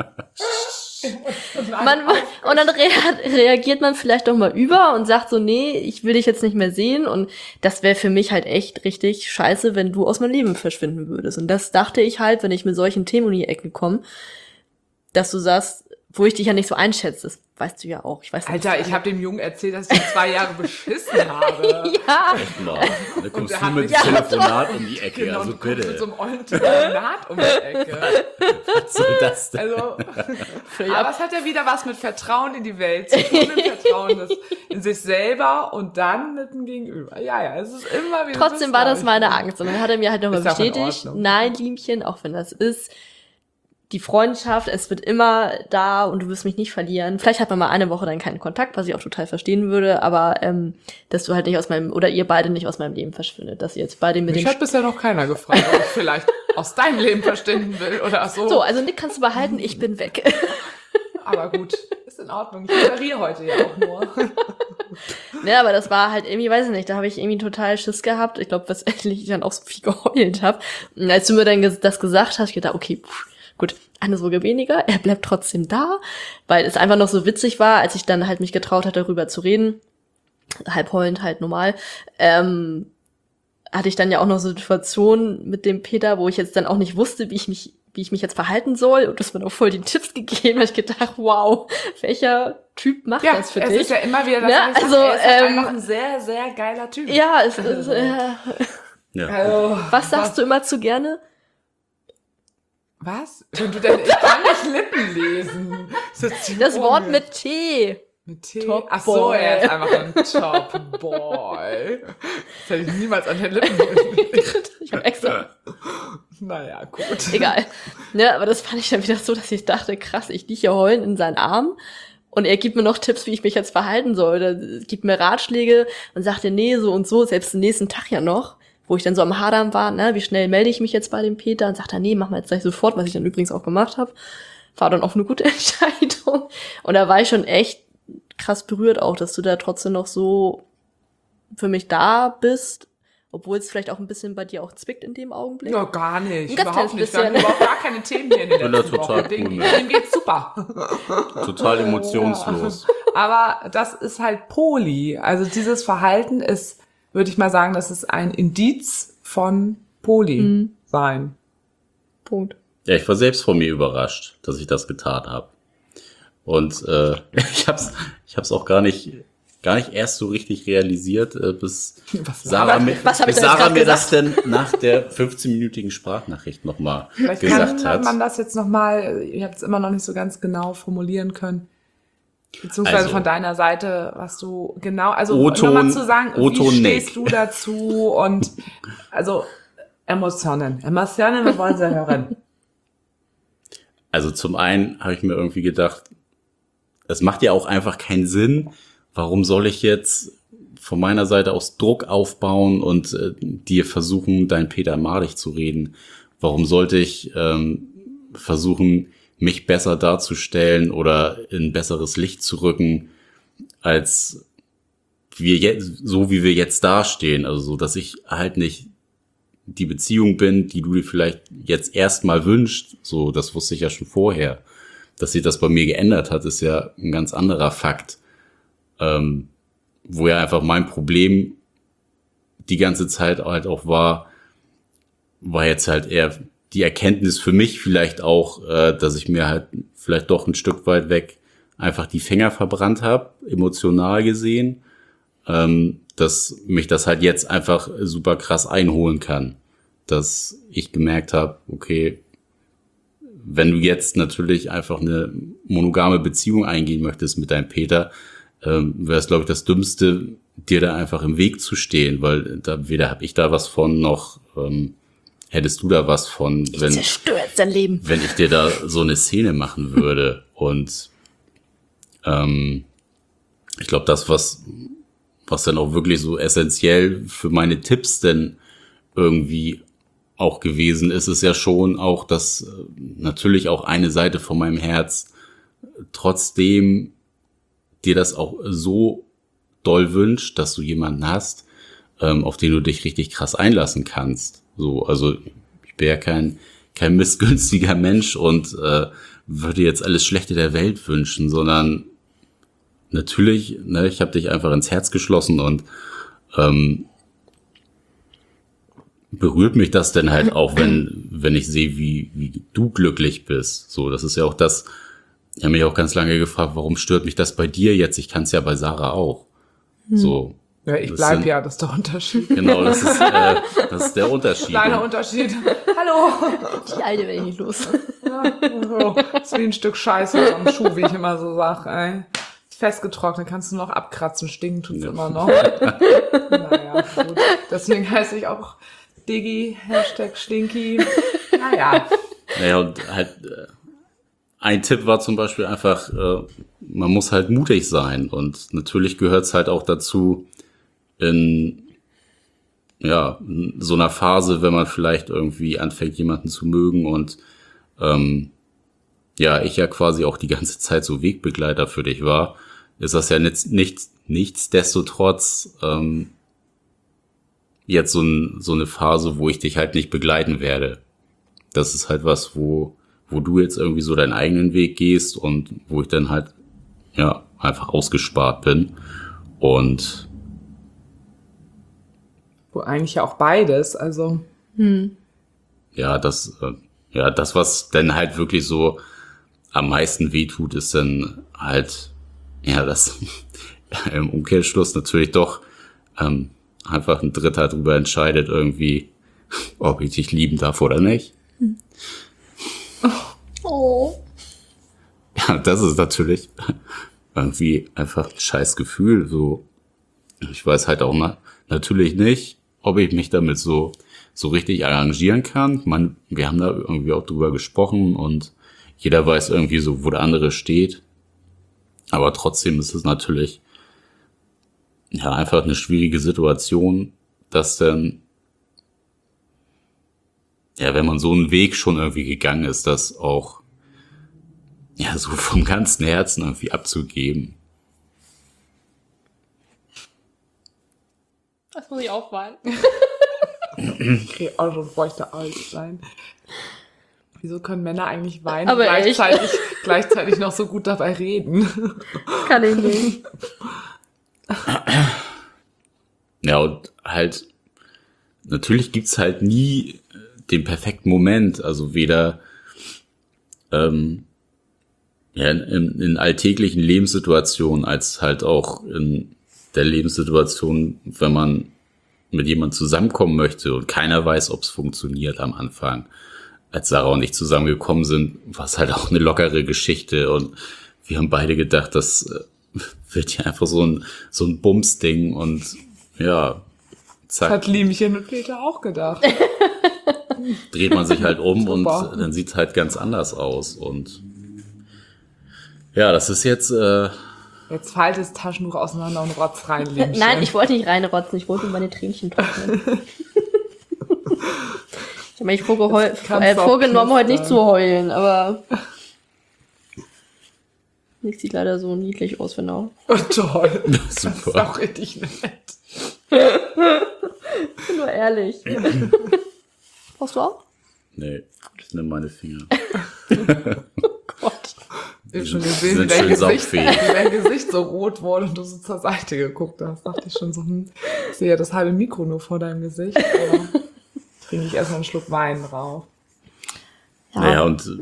Man, und dann rea reagiert man vielleicht doch mal über und sagt so, nee, ich will dich jetzt nicht mehr sehen. Und das wäre für mich halt echt richtig scheiße, wenn du aus meinem Leben verschwinden würdest. Und das dachte ich halt, wenn ich mit solchen Themen um die Ecke komme, dass du sagst, wo ich dich ja nicht so einschätze, das weißt du ja auch. Ich weiß ja, Alter, dass ich habe dem Jungen erzählt, dass ich ihn zwei Jahre beschissen habe. ja, Echt mal. Da kommst der du hat mit mich- dem Telefonat um die Ecke, Genau, also du kommst mit bitte. so einem ollen Telefonat um die Ecke. Was soll das denn? Also, völlig aber ab. es hat ja wieder was mit Vertrauen in die Welt zu tun, mit Vertrauen das, in sich selber und dann mit dem Gegenüber. Ja, ja, es ist immer wieder. Trotzdem war das meine Angst. Und dann hat er mir halt nochmal Ist ja auch in bestätigt, Ordnung. nein, Liemchen, auch wenn das ist, die Freundschaft, es wird immer da und du wirst mich nicht verlieren. Vielleicht hat man mal eine Woche dann keinen Kontakt, was ich auch total verstehen würde, aber ähm, dass du halt nicht aus meinem, oder ihr beide nicht aus meinem Leben verschwindet, dass ihr jetzt beide mit Mich dem... hat bisher noch keiner gefragt, ob ich vielleicht aus deinem Leben verschwinden will oder so. So, also Nick kannst du behalten, ich bin weg. Aber gut, ist in Ordnung. Ich moderiere heute ja auch nur. Ne, aber das war halt irgendwie, weiß ich nicht, da habe ich irgendwie total Schiss gehabt. Ich glaube, was ich dann auch so viel geheult habe. Und als du mir dann ges- das gesagt hast, ich gedacht, okay, pff, gut, eine Sorge weniger, er bleibt trotzdem da, weil es einfach noch so witzig war, als ich dann halt mich getraut hatte, darüber zu reden, halb heulend, halt normal, ähm, hatte ich dann ja auch noch so Situationen mit dem Peter, wo ich jetzt dann auch nicht wusste, wie ich mich wie ich mich jetzt verhalten soll, und das mir auch voll die Tipps gegeben, weil ich gedacht, wow, welcher Typ macht Ja, das für es dich? ist ja immer wieder das, Ja, was ich also, sag, er ist halt ähm, einfach ein sehr, sehr geiler Typ. Ja, es ist, äh, Ja. Also, was sagst du immer zu gerne? Was? Wenn du denn, ich kann nicht Lippen lesen. Das, ist Das Wort komisch. mit T. Mit T. Top Ach so, Boy. er ist einfach ein Top Boy. Das hätte ich niemals an den Lippen gelesen. Ich hab extra. Naja, gut. Egal. Ne, aber das fand ich dann wieder so, dass ich dachte, krass, ich liege hier heulend in seinen Armen und er gibt mir noch Tipps, wie ich mich jetzt verhalten soll. Oder gibt mir Ratschläge und sagt dir, nee, so und so, selbst den nächsten Tag ja noch, wo ich dann so am Hadern war, ne, wie schnell melde ich mich jetzt bei dem Peter, und sagt er, nee, mach mal jetzt gleich sofort, was ich dann übrigens auch gemacht habe. War dann auch eine gute Entscheidung. Und da war ich schon echt krass berührt auch, dass du da trotzdem noch so für mich da bist, obwohl es vielleicht auch ein bisschen bei dir auch zwickt in dem Augenblick. Ja, gar nicht. Ein ganz Überhaupt kleines nicht. Wir haben bisschen. überhaupt gar keine Themen hier in den bin da letzten total Wochen. Dem, cool mit. dem geht's super. Total emotionslos. Aber das ist halt Poli. Also dieses Verhalten ist, würde ich mal sagen, das ist ein Indiz von Poli Mhm. sein. Punkt. Ja, ich war selbst von mir überrascht, dass ich das getan habe. Und äh, ich hab's, ich hab's auch gar nicht, gar nicht erst so richtig realisiert, äh, bis Was Sarah, mir, was hab ich bis da jetzt Sarah grad mir das denn nach der fünfzehnminütigen Sprachnachricht nochmal Vielleicht gesagt kann hat. man das jetzt nochmal, ihr habt es immer noch nicht so ganz genau formulieren können. Beziehungsweise Also, von deiner Seite, was du genau, also O-Ton- nochmal zu sagen, O-Ton wie Nick. stehst du dazu und also Emotionen. Emotionen, wir wollen sie hören. Also zum einen habe ich mir irgendwie gedacht, es macht ja auch einfach keinen Sinn. Warum soll ich jetzt von meiner Seite aus Druck aufbauen und äh, dir versuchen, dein Peter madig zu reden? Warum sollte ich ähm, versuchen, mich besser darzustellen oder in ein besseres Licht zu rücken, als wir jetzt, so wie wir jetzt dastehen. Also so, dass ich halt nicht die Beziehung bin, die du dir vielleicht jetzt erstmal wünschst. So, das wusste ich ja schon vorher. Dass sich das bei mir geändert hat, ist ja ein ganz anderer Fakt. Ähm, wo ja einfach mein Problem die ganze Zeit halt auch war, war jetzt halt eher die Erkenntnis für mich vielleicht auch, äh, dass ich mir halt vielleicht doch ein Stück weit weg einfach die Finger verbrannt habe, emotional gesehen, ähm, dass mich das halt jetzt einfach super krass einholen kann. Dass ich gemerkt habe, okay, wenn du jetzt natürlich einfach eine monogame Beziehung eingehen möchtest mit deinem Peter, ähm, wäre es, glaube ich, das Dümmste, dir da einfach im Weg zu stehen, weil da weder habe ich da was von, noch ähm, hättest du da was von, Ich wenn, zerstört dein Leben. wenn ich dir da so eine Szene machen würde. Und ähm, ich glaube, das, was, was dann auch wirklich so essentiell für meine Tipps denn irgendwie auch gewesen ist, ist ja schon auch, dass äh, natürlich auch eine Seite von meinem Herz trotzdem dir das auch so doll wünscht, dass du jemanden hast, ähm, auf den du dich richtig krass einlassen kannst. So, also ich bin ja kein kein missgünstiger Mensch und äh, würde jetzt alles Schlechte der Welt wünschen, sondern natürlich, ne, ich habe dich einfach ins Herz geschlossen und ähm, berührt mich das denn halt auch, wenn wenn ich sehe, wie wie du glücklich bist. So, das ist ja auch das. Ich habe mich auch ganz lange gefragt, warum stört mich das bei dir jetzt? Ich kann es ja bei Sarah auch. Hm. So. Ja, ich bleib ja, das ist der Unterschied. Genau, das ist, äh, das ist der Unterschied. Kleiner Unterschied. Hallo. Die Alte werde ich nicht los. Ja, so. Das ist wie ein Stück Scheiße am Schuh, wie ich immer so sage. Ey. Ist festgetrocknet, kannst du noch abkratzen, stinken tut's ja immer noch. Naja, gut. Deswegen heiße ich auch Diggi, Hashtag Stinky. Naja. Naja, und halt, äh, ein Tipp war zum Beispiel einfach, äh, man muss halt mutig sein. Und natürlich gehört es halt auch dazu, in ja in so einer Phase, wenn man vielleicht irgendwie anfängt, jemanden zu mögen und ähm, ja, ich ja quasi auch die ganze Zeit so Wegbegleiter für dich war, ist das ja nicht, nicht, nichtsdestotrotz ähm, jetzt so, ein, so eine Phase, wo ich dich halt nicht begleiten werde. Das ist halt was, wo wo du jetzt irgendwie so deinen eigenen Weg gehst und wo ich dann halt ja einfach ausgespart bin und wo eigentlich ja auch beides, also Hm. ja, das äh, ja, das, was dann halt wirklich so am meisten wehtut, ist dann halt ja, das im Umkehrschluss natürlich doch ähm, einfach ein Dritter drüber entscheidet irgendwie, ob ich dich lieben darf oder nicht. Hm. Oh. Ja, das ist natürlich irgendwie einfach ein scheiß Gefühl. So, ich weiß halt auch na, natürlich nicht, ob ich mich damit so so richtig arrangieren kann. Man, wir haben da irgendwie auch drüber gesprochen und jeder weiß irgendwie so, wo der andere steht. Aber trotzdem ist es natürlich ja einfach eine schwierige Situation, dass dann ja, wenn man so einen Weg schon irgendwie gegangen ist, das auch ja so vom ganzen Herzen irgendwie abzugeben. Das muss ich auch weinen. okay, also bräuchte alt sein. Wieso können Männer eigentlich weinen Aber und gleichzeitig, gleichzeitig noch so gut dabei reden? Kann ich nicht. Ja, und halt natürlich gibt's halt nie den perfekten Moment, also weder ähm, ja, in, in alltäglichen Lebenssituationen als halt auch in der Lebenssituation, wenn man mit jemandem zusammenkommen möchte und keiner weiß, ob es funktioniert am Anfang. Als Sarah und ich zusammengekommen sind, war es halt auch eine lockere Geschichte und wir haben beide gedacht, das äh, wird ja einfach so ein so ein Bums-Ding und ja, zack. Das hat Liemchen und Peter auch gedacht. Dreht man sich halt um und Super. dann sieht es halt ganz anders aus. Und ja, das ist jetzt äh, Jetzt faltet das Taschentuch auseinander und rotzt rein, Liemchen. Nein, ich wollte nicht reinrotzen, ich wollte meine Tränchen trocknen. Ich habe mich vorgeheu- Jetzt kannst äh, du auch vorgenommen, heute knistern. nicht zu heulen, aber Nick sieht leider so niedlich aus, genau. Oh, toll. Das Super. ist auch richtig nett. Ich bin nur ehrlich. Brauchst du auch? Nee, ich nehme meine Finger. Gott. Ich habe schon Die gesehen, wie sind dein, schön Gesicht, saugfähig. wie dein Gesicht so rot wurde und du so zur Seite geguckt hast. Dachte ich schon so, hm, ich sehe ja das halbe Mikro nur vor deinem Gesicht. Aber trinke ich erstmal einen Schluck Wein drauf. Ja. Naja, und äh,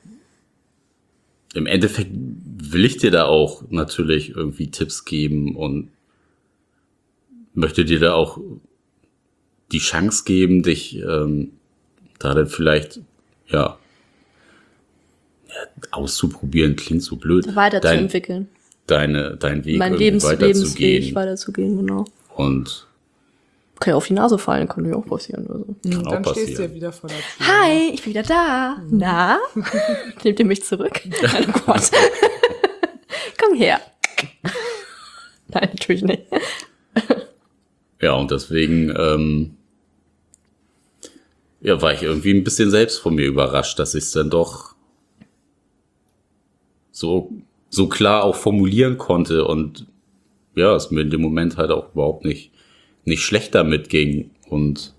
im Endeffekt will ich dir da auch natürlich irgendwie Tipps geben und möchte dir da auch die Chance geben, dich ähm, da dann vielleicht, ja, ja, auszuprobieren, klingt so blöd. Weiterzuentwickeln. Dein, deine, dein Weg Mein irgendwie Lebens Lebensweg weiterzugehen. weiterzugehen, genau. Und Kann ja auf die Nase fallen, kann ja auch passieren. Oder so. Und auch dann stehst du passieren. ja wieder vor der Tür. Hi, ich bin wieder da. Na? Nehmt ihr mich zurück? Oh Gott. Komm her. Nein, natürlich nicht. ja, und deswegen ähm, ja, war ich irgendwie ein bisschen selbst von mir überrascht, dass ich es dann doch so, so klar auch formulieren konnte und ja, es mir in dem Moment halt auch überhaupt nicht, nicht schlecht damit ging und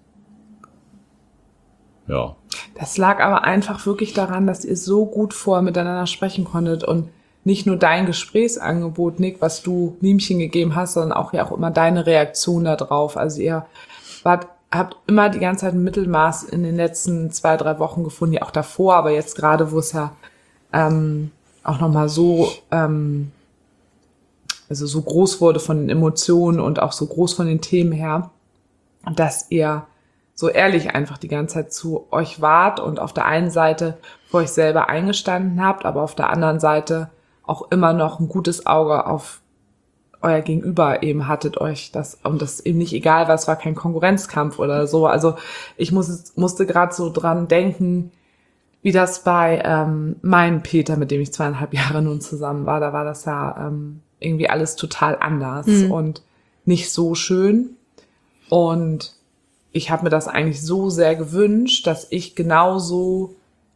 ja. Das lag aber einfach wirklich daran, dass ihr so gut vorher miteinander sprechen konntet und nicht nur dein Gesprächsangebot, Nick, was du Niemchen gegeben hast, sondern auch ja auch immer deine Reaktion da drauf. Also ihr wart, habt immer die ganze Zeit ein Mittelmaß in den letzten zwei, drei Wochen gefunden, ja auch davor, aber jetzt gerade, wo es ja ähm, auch nochmal so, ähm, also so groß wurde von den Emotionen und auch so groß von den Themen her, dass ihr so ehrlich einfach die ganze Zeit zu euch wart und auf der einen Seite für euch selber eingestanden habt, aber auf der anderen Seite auch immer noch ein gutes Auge auf euer Gegenüber eben hattet euch das, und das eben nicht egal war, es war kein Konkurrenzkampf oder so. Also ich muss, musste gerade so dran denken, wie das bei ähm, meinem Peter, mit dem ich zweieinhalb Jahre nun zusammen war, da war das ja ähm, irgendwie alles total anders Mhm. und nicht so schön. Und ich habe mir das eigentlich so sehr gewünscht, dass ich genauso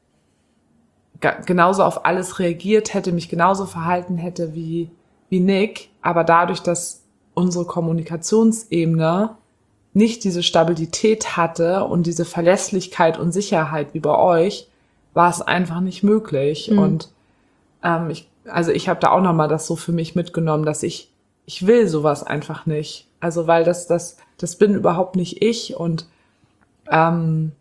ga- genauso auf alles reagiert hätte, mich genauso verhalten hätte wie wie Nick, aber dadurch, dass unsere Kommunikationsebene nicht diese Stabilität hatte und diese Verlässlichkeit und Sicherheit wie bei euch, war es einfach nicht möglich. Mhm. Und ähm, ich, also ich habe da auch nochmal das so für mich mitgenommen, dass ich, ich will sowas einfach nicht. Also weil das, das, das bin überhaupt nicht ich und ähm,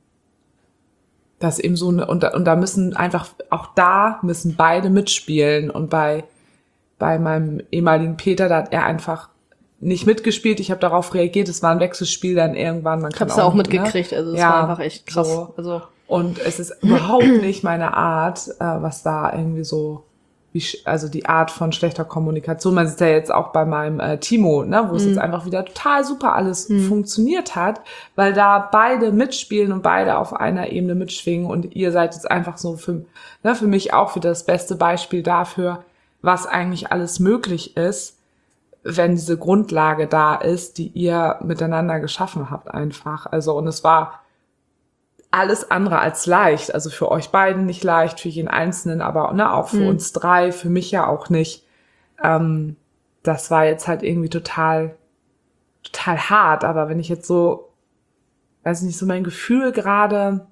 das eben so eine, und da, und da müssen einfach, auch da müssen beide mitspielen. Und bei bei meinem ehemaligen Peter, da hat er einfach nicht mitgespielt. Ich habe darauf reagiert. Es war ein Wechselspiel dann irgendwann. Man Ich kann hab's ja auch ne? mitgekriegt, also es Ja, war einfach echt krass. so. Also Und es ist überhaupt nicht meine Art, äh, was da irgendwie so, wie, sch- also die Art von schlechter Kommunikation. Man sieht ja jetzt auch bei meinem äh, Timo, ne, wo es jetzt einfach wieder total super alles funktioniert hat, weil da beide mitspielen und beide auf einer Ebene mitschwingen. Und ihr seid jetzt einfach so für, ne, für mich auch wieder das beste Beispiel dafür, was eigentlich alles möglich ist, wenn diese Grundlage da ist, die ihr miteinander geschaffen habt einfach. Also, und es war alles andere als leicht. Also für euch beiden nicht leicht, für jeden Einzelnen, aber ne, auch für Mhm. uns drei, für mich ja auch nicht. Ähm, das war jetzt halt irgendwie total, total hart. Aber wenn ich jetzt so, weiß nicht, so mein Gefühl gerade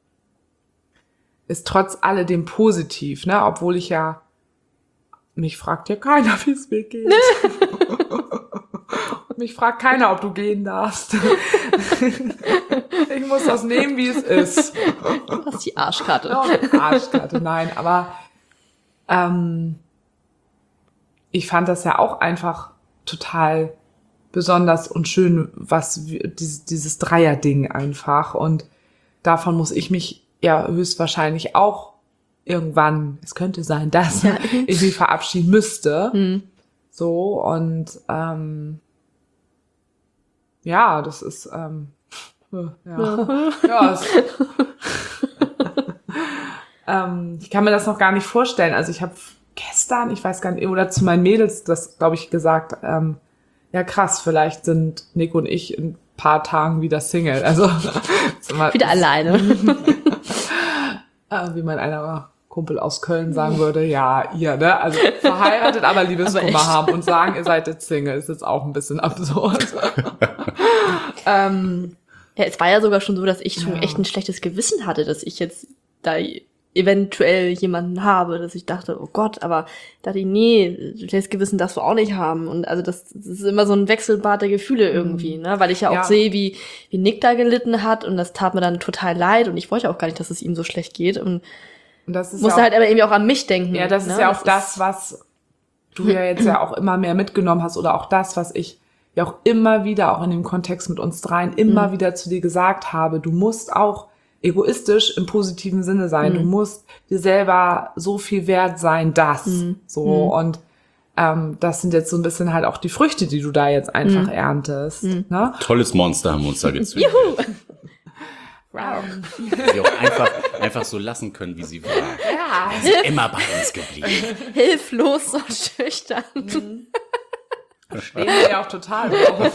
ist trotz alledem positiv, ne, obwohl ich ja, mich fragt ja keiner, wie es mir geht. Und mich fragt keiner, ob du gehen darfst. Ich muss das nehmen, wie es ist. du hast die Arschkarte. Ja, Arschkarte, nein, aber ähm, ich fand das ja auch einfach total besonders und schön, was wir- dieses, dieses Dreier-Ding einfach. Und davon muss ich mich ja höchstwahrscheinlich auch irgendwann, es könnte sein, dass Ja. ich mich verabschieden müsste. Hm. So, und ähm, ja, das ist ähm, ja, ja es, ähm, ich kann mir das noch gar nicht vorstellen. Also ich habe gestern, ich weiß gar nicht, oder zu meinen Mädels das, glaube ich, gesagt, ähm, ja krass, vielleicht sind Nick und ich in ein paar Tagen wieder Single. Also ist immer- Wieder alleine. äh, wie mein einer Kumpel aus Köln sagen würde, ja, ihr, ne? Also verheiratet, aber Liebeskummer Aber haben und sagen, ihr seid jetzt Single, ist jetzt auch ein bisschen absurd. ähm, Ja, es war ja sogar schon so, dass ich schon Ja. echt ein schlechtes Gewissen hatte, dass ich jetzt da eventuell jemanden habe, dass ich dachte, oh Gott, aber dachte ich, nee, schlechtes Gewissen darfst du auch nicht haben. Und also das, das ist immer so ein Wechselbad der Gefühle irgendwie, ne? Weil ich ja auch Ja. sehe, wie, wie Nick da gelitten hat und das tat mir dann total leid und ich wollte auch gar nicht, dass es ihm so schlecht geht und und das ist musste ja auch, halt aber irgendwie auch an mich denken. ja, das ist ne? ja auch das, was du ja jetzt ja auch immer mehr mitgenommen hast oder auch das, was ich ja auch immer wieder, auch in dem Kontext mit uns dreien, immer Mhm. wieder zu dir gesagt habe. Du musst auch egoistisch im positiven Sinne sein. Mhm. Du musst dir selber so viel wert sein, dass Mhm. so Mhm. und ähm, das sind jetzt so ein bisschen halt auch die Früchte, die du da jetzt einfach Mhm. erntest. Mhm. Ne? Tolles Monster haben wir uns da gezüchtet. Wow. Sie auch einfach, einfach so lassen können, wie sie war. Ja, Sie ist immer bei uns geblieben. Hilflos und schüchtern. stehen wir ja auch total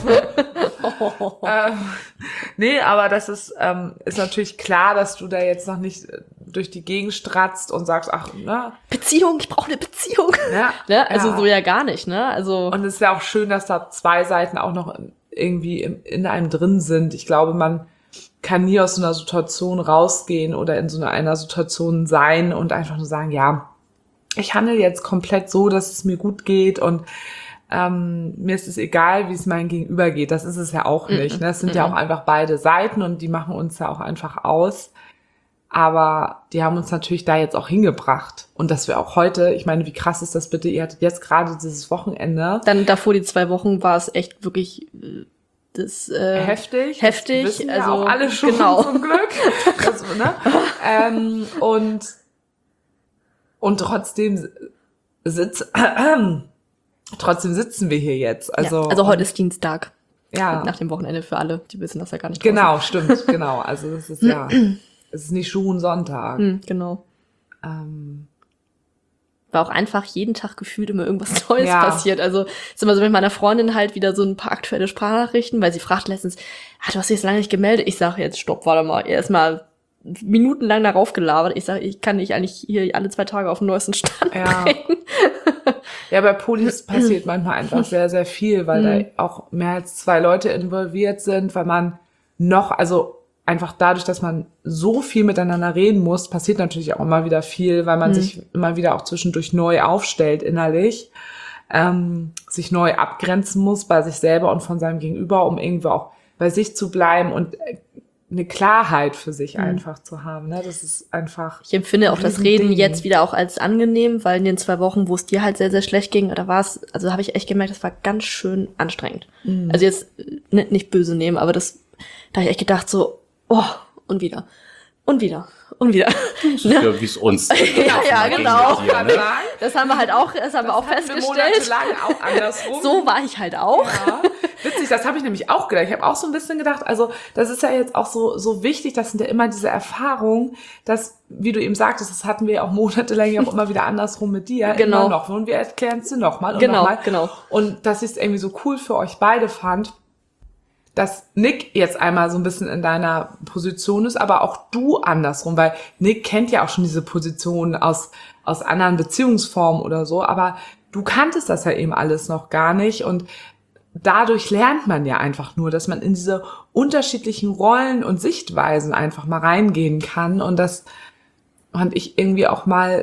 drauf. ähm, nee, aber das ist, ähm, ist natürlich klar, dass du da jetzt noch nicht äh, durch die Gegend stratzt und sagst, ach, ne? Beziehung, ich brauche eine Beziehung. Ja, Ne? Also ja. so ja gar nicht, ne? Also Und es ist ja auch schön, dass da zwei Seiten auch noch irgendwie in, in einem drin sind. Ich glaube, man kann nie aus so einer Situation rausgehen oder in so einer, einer Situation sein und einfach nur sagen, ja, ich handle jetzt komplett so, dass es mir gut geht und ähm, mir ist es egal, wie es meinem Gegenüber geht. Das ist es ja auch nicht. Ne? Es sind ja auch einfach beide Seiten und die machen uns ja auch einfach aus. Aber die haben uns natürlich da jetzt auch hingebracht. Und dass wir auch heute, ich meine, wie krass ist das bitte? Ihr hattet jetzt gerade dieses Wochenende. dann davor die zwei Wochen war es echt wirklich äh, das äh, Heftig. heftig, Das wissen ja also auch alle schon genau. zum Glück. Das, ne? ähm, und, und trotzdem sitz, äh, trotzdem sitzen wir hier jetzt. Also, ja, also heute ist Dienstag. ja, Nach dem Wochenende für alle, die wissen das ja gar nicht. genau, stimmt, genau. Also das ist ja, es ist nicht Schuhensonntag. Hm, genau. Ähm, War auch einfach jeden Tag gefühlt immer irgendwas Neues Ja. passiert. Also ist immer so mit meiner Freundin halt wieder so ein paar aktuelle Sprachnachrichten, weil sie fragt letztens, ah, du hast dich jetzt lange nicht gemeldet. Ich sage jetzt, stopp, warte mal, erstmal minutenlang darauf gelabert. Ich sage, ich kann dich eigentlich hier alle zwei Tage auf den neuesten Stand Ja. bringen. Ja, bei Polis passiert manchmal einfach sehr, sehr viel, weil da auch mehr als zwei Leute involviert sind, weil man noch, also einfach dadurch, dass man so viel miteinander reden muss, passiert natürlich auch immer wieder viel, weil man sich immer wieder auch zwischendurch neu aufstellt innerlich, ähm, sich neu abgrenzen muss bei sich selber und von seinem Gegenüber, um irgendwie auch bei sich zu bleiben und äh, eine Klarheit für sich einfach zu haben. Ne? Das ist einfach. Ich empfinde auch das Riesending. Reden jetzt wieder auch als angenehm, weil in den zwei Wochen, wo es dir halt sehr, sehr schlecht ging, da war es, also habe ich echt gemerkt, das war ganz schön anstrengend. Also jetzt äh, nicht böse nehmen, aber das, da habe ich echt gedacht so, oh, und wieder. Und wieder. Und wieder. Ja, wie es uns. Ja, ja, ging genau. mit dir, ne? Das haben wir halt auch, das haben wir auch hatten wir festgestellt. monatelang auch andersrum. So war ich halt auch. Ja, witzig, das habe ich nämlich auch gedacht. Ich habe auch so ein bisschen gedacht, also das ist ja jetzt auch so so wichtig, das sind ja immer diese Erfahrungen, dass, wie du eben sagtest, das hatten wir ja auch monatelang ja auch immer wieder andersrum mit dir. Genau. Immer noch. Und wir erklären es dir nochmal und Genau, nochmal. genau. Und dass ich es irgendwie so cool für euch beide fand, dass Nick jetzt einmal so ein bisschen in deiner Position ist, aber auch du andersrum, weil Nick kennt ja auch schon diese Position aus, aus anderen Beziehungsformen oder so, aber du kanntest das ja eben alles noch gar nicht und dadurch lernt man ja einfach nur, dass man in diese unterschiedlichen Rollen und Sichtweisen einfach mal reingehen kann und das fand ich irgendwie auch mal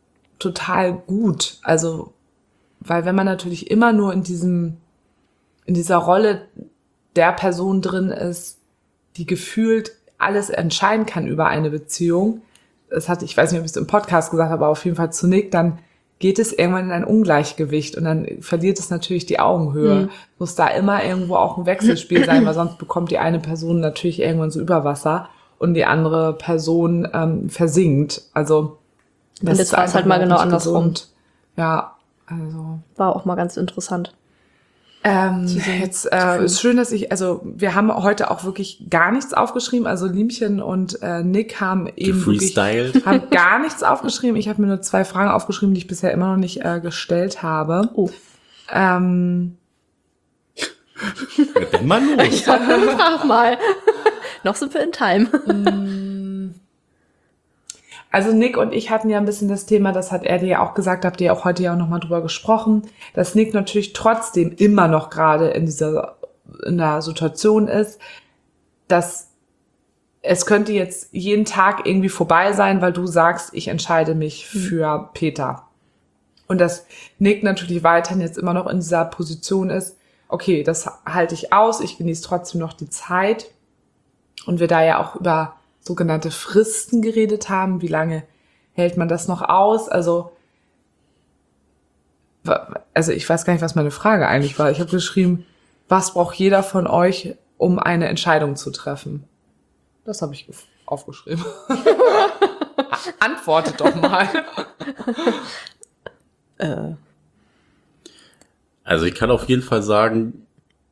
total gut, also, weil wenn man natürlich immer nur in diesem, in dieser Rolle der Person drin ist, die gefühlt alles entscheiden kann über eine Beziehung. Das hatte, ich weiß nicht, ob ich es im Podcast gesagt habe, aber auf jeden Fall zu Nick, dann geht es irgendwann in ein Ungleichgewicht und dann verliert es natürlich die Augenhöhe. Mhm. Muss da immer irgendwo auch ein Wechselspiel sein, weil sonst bekommt die eine Person natürlich irgendwann so Überwasser und die andere Person ähm, versinkt. Also das Und jetzt ist war es halt einfach mal genau nicht andersrum. gesund. Ja, also War auch mal ganz interessant. Ähm, jetzt äh, ist schön, dass ich, also wir haben heute auch wirklich gar nichts aufgeschrieben. Also Liemchen und äh, Nick haben eben wirklich, Gefreestylt. haben gar nichts aufgeschrieben. Ich habe mir nur zwei Fragen aufgeschrieben, die ich bisher immer noch nicht äh, gestellt habe. Oh. Ähm, Dann mal los. Frag mal. Noch sind wir in Time. Also Nick und ich hatten ja ein bisschen das Thema, das hat er dir ja auch gesagt, habt ihr auch heute ja auch nochmal drüber gesprochen, dass Nick natürlich trotzdem immer noch gerade in dieser in der Situation ist, dass es könnte jetzt jeden Tag irgendwie vorbei sein, weil du sagst, ich entscheide mich für Peter. Und dass Nick natürlich weiterhin jetzt immer noch in dieser Position ist, okay, das halte ich aus, ich genieße trotzdem noch die Zeit. Und wir da ja auch über sogenannte Fristen geredet haben, wie lange hält man das noch aus? Also, also ich weiß gar nicht, was meine Frage eigentlich war. Ich habe geschrieben, was braucht jeder von euch, um eine Entscheidung zu treffen? Das habe ich aufgeschrieben. Antwortet doch mal. Äh. Also ich kann auf jeden Fall sagen,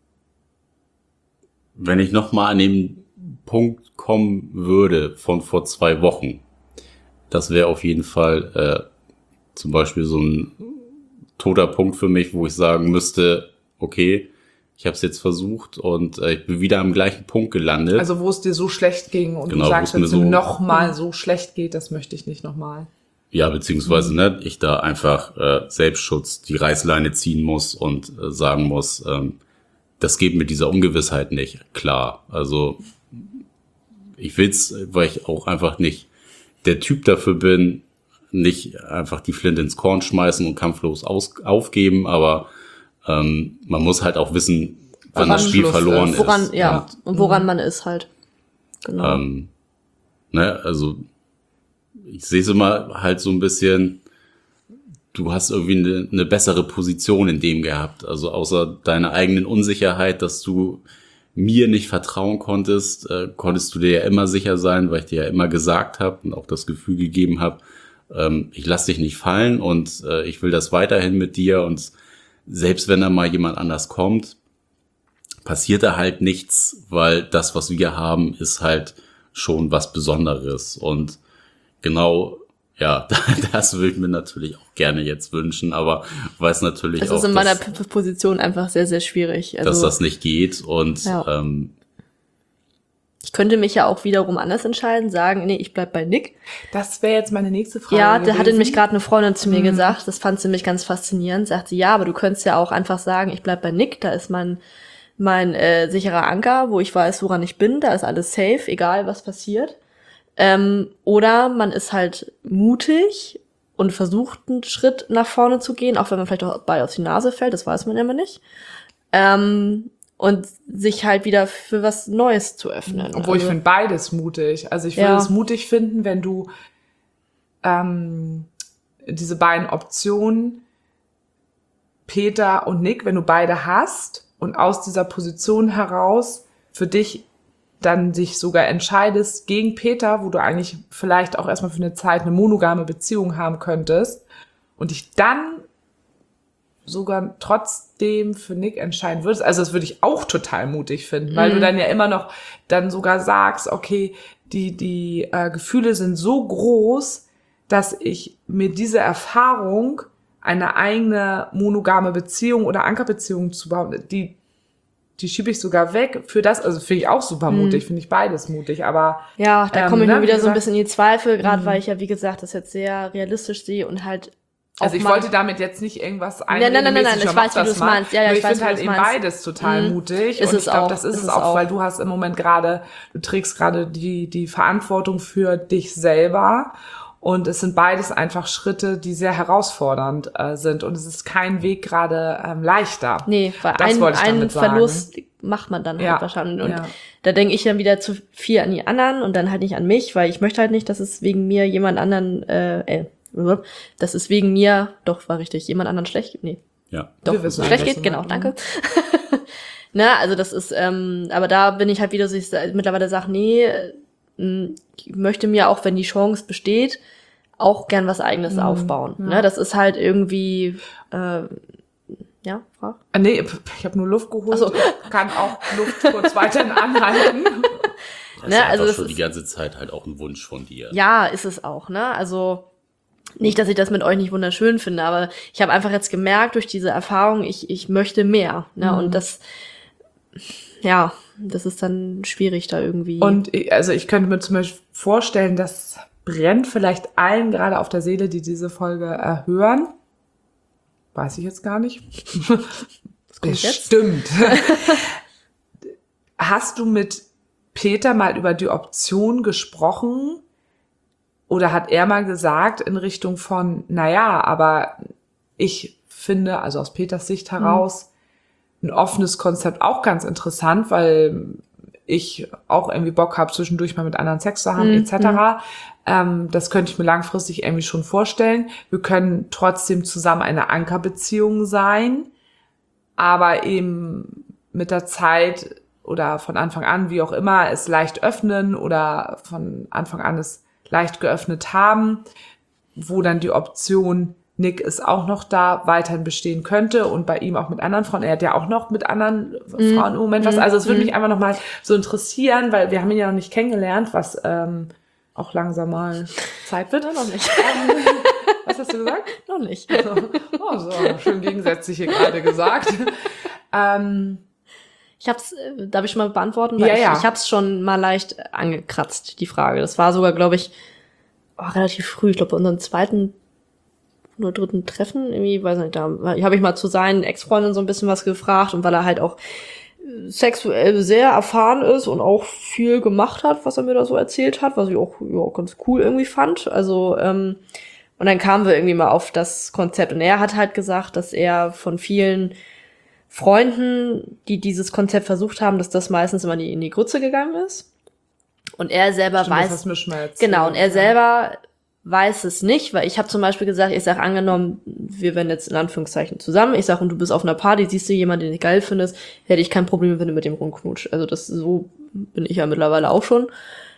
wenn ich noch mal an den Punkt kommen würde von vor zwei Wochen, das wäre auf jeden Fall äh, zum Beispiel so ein toter Punkt für mich, wo ich sagen müsste, okay, ich habe es jetzt versucht und äh, ich bin wieder am gleichen Punkt gelandet. Also wo es dir so schlecht ging und genau, du sagst, wenn es so mir noch mal so schlecht geht, das möchte ich nicht noch mal. Ja, beziehungsweise, ne, ich da einfach äh, Selbstschutz die Reißleine ziehen muss und äh, sagen muss, ähm, das geht mit dieser Ungewissheit nicht klar. Also ich will's, weil ich auch einfach nicht der Typ dafür bin, nicht einfach die Flinte ins Korn schmeißen und kampflos aus, aufgeben, aber ähm, man muss halt auch wissen, wann das Spiel Schluss verloren ist. Woran, ist. ja, Und, und woran man ist halt. Genau. ähm, ne, also ich sehe es immer halt so ein bisschen, du hast irgendwie eine, eine bessere Position in dem gehabt. Also außer deiner eigenen Unsicherheit, dass du mir nicht vertrauen konntest, äh, konntest du dir ja immer sicher sein, weil ich dir ja immer gesagt habe und auch das Gefühl gegeben habe, ähm, ich lasse dich nicht fallen und äh, ich will das weiterhin mit dir. Und selbst wenn da mal jemand anders kommt, passiert da halt nichts, weil das, was wir haben, ist halt schon was Besonderes. Und genau, ja, das würde ich mir natürlich auch gerne jetzt wünschen, aber weiß natürlich Es auch, ist in meiner dass, P- Position einfach sehr, sehr schwierig. Also, dass das nicht geht und Ja. ähm, ich könnte mich ja auch wiederum anders entscheiden, sagen, nee, ich bleib bei Nick. Das wäre jetzt meine nächste Frage Ja, da gewesen. hatte nämlich gerade eine Freundin zu mir gesagt, das fand sie mich ganz faszinierend, sagte, ja, aber du könntest ja auch einfach sagen, ich bleib bei Nick, da ist mein mein äh, sicherer Anker, wo ich weiß, woran ich bin, da ist alles safe, egal was passiert. Ähm, oder man ist halt mutig und versucht, einen Schritt nach vorne zu gehen, auch wenn man vielleicht auch bei auf die Nase fällt, das weiß man immer nicht. Ähm, und sich halt wieder für was Neues zu öffnen. Obwohl ich Also, finde beides mutig. Also ich würde Ja. es mutig finden, wenn du ähm, diese beiden Optionen, Peter und Nick, wenn du beide hast und aus dieser Position heraus für dich dann dich sogar entscheidest gegen Peter, wo du eigentlich vielleicht auch erstmal für eine Zeit eine monogame Beziehung haben könntest und dich dann sogar trotzdem für Nick entscheiden würdest. Also das würde ich auch total mutig finden, weil Mhm. du dann ja immer noch dann sogar sagst, okay, die, die äh, Gefühle sind so groß, dass ich mir diese Erfahrung, eine eigene monogame Beziehung oder Ankerbeziehung zu bauen, die die schiebe ich sogar weg für das, also finde ich auch super mutig, finde ich beides mutig, aber ja, da ähm, komme ich ne, nur wieder wie so ein gesagt- bisschen in die Zweifel, gerade weil ich ja, wie gesagt, das jetzt sehr realistisch sehe und halt auch also ich mal- wollte damit jetzt nicht irgendwas nein, nein, nein, nein, einredenmäßig, ich mach weiß, wie das du es mal. meinst. Ja, ja, Nur ich ich weiß, finde wie halt du es eben meinst. beides total Mhm. mutig Ist und es ich glaube, auch, das ist ist es es auch, auch. weil du hast im Moment gerade, du trägst gerade die die Verantwortung für dich selber und es sind beides einfach Schritte, die sehr herausfordernd äh, sind und es ist kein Weg gerade ähm, leichter. Nee, weil Das ein, wollte ich einen damit sagen. Verlust macht man dann halt Ja, wahrscheinlich. Und ja. da denke ich dann wieder zu viel an die anderen und dann halt nicht an mich, weil ich möchte halt nicht, dass es wegen mir jemand anderen, äh, äh, dass es wegen mir, doch, war richtig, jemand anderen schlecht geht. Nee, ja. doch, Wir wissen schlecht eigentlich, geht, was du genau, meinst. danke. Ne, also das ist, ähm, aber da bin ich halt wieder so, ich sa- mittlerweile sage, nee, äh, ich möchte mir auch, wenn die Chance besteht, auch gern was Eigenes aufbauen. ja. Ne, das ist halt irgendwie, äh, ja, Frau? Äh, Nee, ich habe nur Luft geholt. Ach so. Ich kann auch Luft kurz weiterhin anhalten. Das ist Ne, einfach also das schon ist- die ganze Zeit halt auch ein Wunsch von dir. Ja, ist es auch, ne? Also nicht, dass ich das mit euch nicht wunderschön finde, aber ich habe einfach jetzt gemerkt durch diese Erfahrung, ich ich möchte mehr, ne? Und das, ja, das ist dann schwierig da irgendwie. Und ich, also ich könnte mir zum Beispiel vorstellen, das brennt vielleicht allen gerade auf der Seele, die diese Folge äh, hören. Weiß ich jetzt gar nicht. Was kommt jetzt? Stimmt. Hast du mit Peter mal über die Option gesprochen? Oder hat er mal gesagt in Richtung von, naja, aber ich finde, also aus Peters Sicht heraus, ein offenes Konzept auch ganz interessant, weil ich auch irgendwie Bock habe, zwischendurch mal mit anderen Sex zu haben, Mhm. et cetera. Ähm, das könnte ich mir langfristig irgendwie schon vorstellen. Wir können trotzdem zusammen eine Ankerbeziehung sein, aber eben mit der Zeit oder von Anfang an, wie auch immer, es leicht öffnen oder von Anfang an es leicht geöffnet haben, wo dann die Option Nick ist auch noch da, weiterhin bestehen könnte und bei ihm auch mit anderen Frauen. Er hat ja auch noch mit anderen Mhm. Frauen im Moment was. Mhm. Also es würde Mhm. mich einfach noch mal so interessieren, weil wir haben ihn ja noch nicht kennengelernt, was ähm, auch langsam mal Zeit wird. Ja, noch nicht. Was hast du gesagt? Noch nicht. Oh, so schön gegensätzlich hier gerade gesagt. ähm, Ich hab's, äh, darf ich schon mal beantworten? Weil Ja, ich, ja. ich hab's schon mal leicht angekratzt, die Frage. Das war sogar, glaube ich, oh, relativ früh. Ich glaube, bei unserem zweiten oder dritten Treffen, irgendwie, weiß nicht, da habe ich mal zu seinen Ex-Freundinnen so ein bisschen was gefragt und weil er halt auch äh, sexuell sehr erfahren ist und auch viel gemacht hat, was er mir da so erzählt hat, was ich auch ja, ganz cool irgendwie fand. Also, ähm, und dann kamen wir irgendwie mal auf das Konzept und er hat halt gesagt, dass er von vielen Freunden, die dieses Konzept versucht haben, dass das meistens immer in die, in die Grütze gegangen ist. Und er selber stimmt, das weiß, hast du mir schon mal erzählt. genau, und er Ja. selber weiß es nicht, weil ich habe zum Beispiel gesagt, ich sag angenommen, wir wären jetzt in Anführungszeichen zusammen, ich sag und du bist auf einer Party, siehst du jemanden, den du geil findest, hätte ich kein Problem, wenn du mit dem rumknutscht. Also das, so bin ich ja mittlerweile auch schon.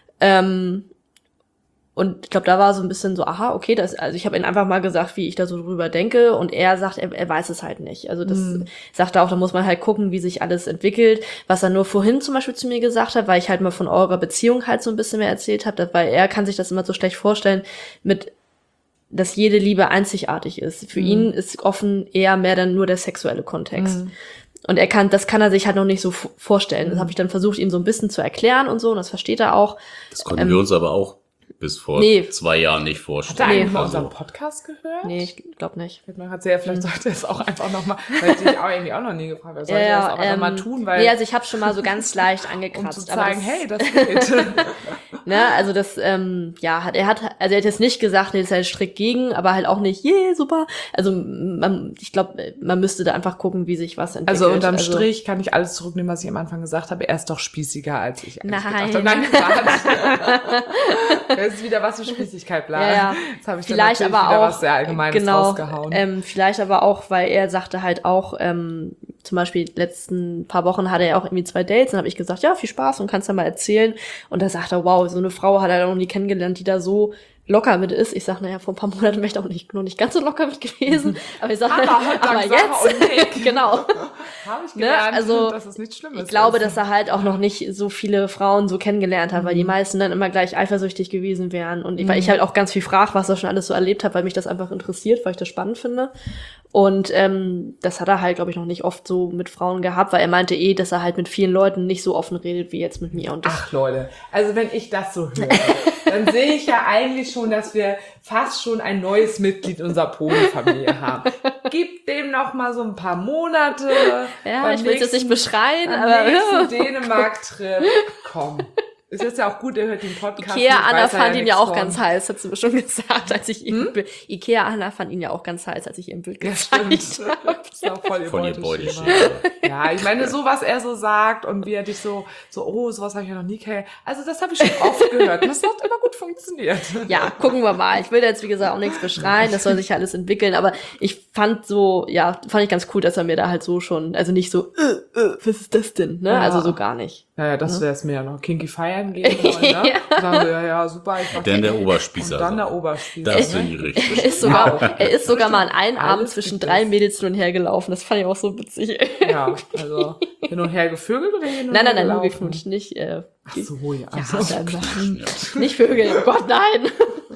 Ähm, und ich glaube, da war so ein bisschen so, aha, okay, das, also ich habe ihm einfach mal gesagt, wie ich da so drüber denke und er sagt, er, er weiß es halt nicht. Also das Mhm. sagt er auch, da muss man halt gucken, wie sich alles entwickelt. Was er nur vorhin zum Beispiel zu mir gesagt hat, weil ich halt mal von eurer Beziehung halt so ein bisschen mehr erzählt habe, weil er kann sich das immer so schlecht vorstellen, mit dass jede Liebe einzigartig ist. Für Mhm. ihn ist offen eher mehr dann nur der sexuelle Kontext. Mhm. Und er kann, das kann er sich halt noch nicht so f- vorstellen. Das Mhm. habe ich dann versucht, ihm so ein bisschen zu erklären und so, und das versteht er auch. Das konnten Ähm, wir uns aber auch bis vor nee. zwei Jahren nicht Hat er vorstellen. eigentlich mal Also, unseren Podcast gehört? Nee, ich glaube nicht. Man hat sie ja, vielleicht sollte er es auch einfach nochmal, weil ich dich auch irgendwie auch noch nie gefragt habe, sollte er es auch einfach mal tun, weil, nee, also ich habe schon mal so ganz leicht um angekratzt. zu aber zeigen, das, hey, das geht. ne, also das, ähm, ja, hat er hat, also er hat jetzt nicht gesagt, nee, das ist halt strikt gegen, aber halt auch nicht, yeah, super. Also man, ich glaube, man müsste da einfach gucken, wie sich was entwickelt. Also unterm Strich kann ich alles zurücknehmen, was ich am Anfang gesagt habe. Er ist doch spießiger als ich. eigentlich Nein. gedacht habe. Nein, Quatsch. Das ist wieder was für Spießigkeit bleiben. Ja, ja. Jetzt habe ich Vielleicht dann aber wieder auch, was sehr Allgemeines genau, rausgehauen. ähm, vielleicht aber auch, weil er sagte halt auch, ähm, zum Beispiel die letzten paar Wochen hatte er auch irgendwie zwei Dates, und habe ich gesagt, ja, viel Spaß und kannst ja mal erzählen. Und da sagt er, wow, so eine Frau hat er noch nie kennengelernt, die da so locker mit ist. Ich sag, naja, vor ein paar Monaten wäre ich da auch nicht, noch nicht ganz so locker mit gewesen. Aber ich sag, Aber, aber, dank jetzt, Sarah und Nick. genau. Habe ich Ne, gelernt, also, dass es nichts Schlimmes Ich glaube, ist. dass er halt auch noch nicht so viele Frauen so kennengelernt hat, weil die meisten dann immer gleich eifersüchtig gewesen wären. Und ich, weil ich halt auch ganz viel frage, was er schon alles so erlebt hat, weil mich das einfach interessiert, weil ich das spannend finde. Und ähm, das hat er halt, glaube ich, noch nicht oft so mit Frauen gehabt, weil er meinte eh, dass er halt mit vielen Leuten nicht so offen redet wie jetzt mit mir. Und das, Ach Leute, also wenn ich das so höre, dann sehe ich ja eigentlich schon, dass wir fast schon ein neues Mitglied unserer Pony-Familie haben. Gib dem noch mal so ein paar Monate. ja, Beim ich will es jetzt nicht nächsten- beschreien, Beim aber nächsten Dänemark-Trip, komm. Ist jetzt ja auch gut, er hört den Podcast. Ikea nicht, Anna weiß er fand ihn ja nichts auch von. ganz heiß, hat sie mir schon gesagt, als ich ihm, Hm? Ikea Anna fand ihn ja auch ganz heiß, als ich ihr ein Bild Ja, gezeigt stimmt. habe. Das ist auch voll ihr Voll ihr Beuteschema. Beuteschema. Ja, ich meine, so was er so sagt und wie er dich so, so, oh, sowas habe ich ja noch nie kennengelernt. Also das habe ich schon oft gehört. Das hat immer gut funktioniert. Ja, gucken wir mal. Ich will jetzt, wie gesagt, auch nichts beschreien. Das soll sich ja alles entwickeln. Aber ich fand so, ja, fand ich ganz cool, dass er mir da halt so schon, also nicht so, äh, äh, was ist das denn? Ne? Ja. Also so gar nicht. Naja, das wäre es mir ja noch. Kinky feiern gehen wollen, ne? Ja. Sagen wir, ja, ja, super. Ich mach Denn der und Oberspießer. dann der Oberspießer. Das ne? finde ich Er richtig. ist sogar, Wow. er ist sogar mal an einem Alles Abend zwischen gibt drei es. Mädels hin und her gelaufen. Das fand ich auch so witzig. Ja, also hin und her gevögelt oder hin und Nein, her nein, nein, nur gelaufen? geknutscht, nicht, äh, Ach so, ja. ja, Also, dann, nicht Vögel, oh Gott, nein.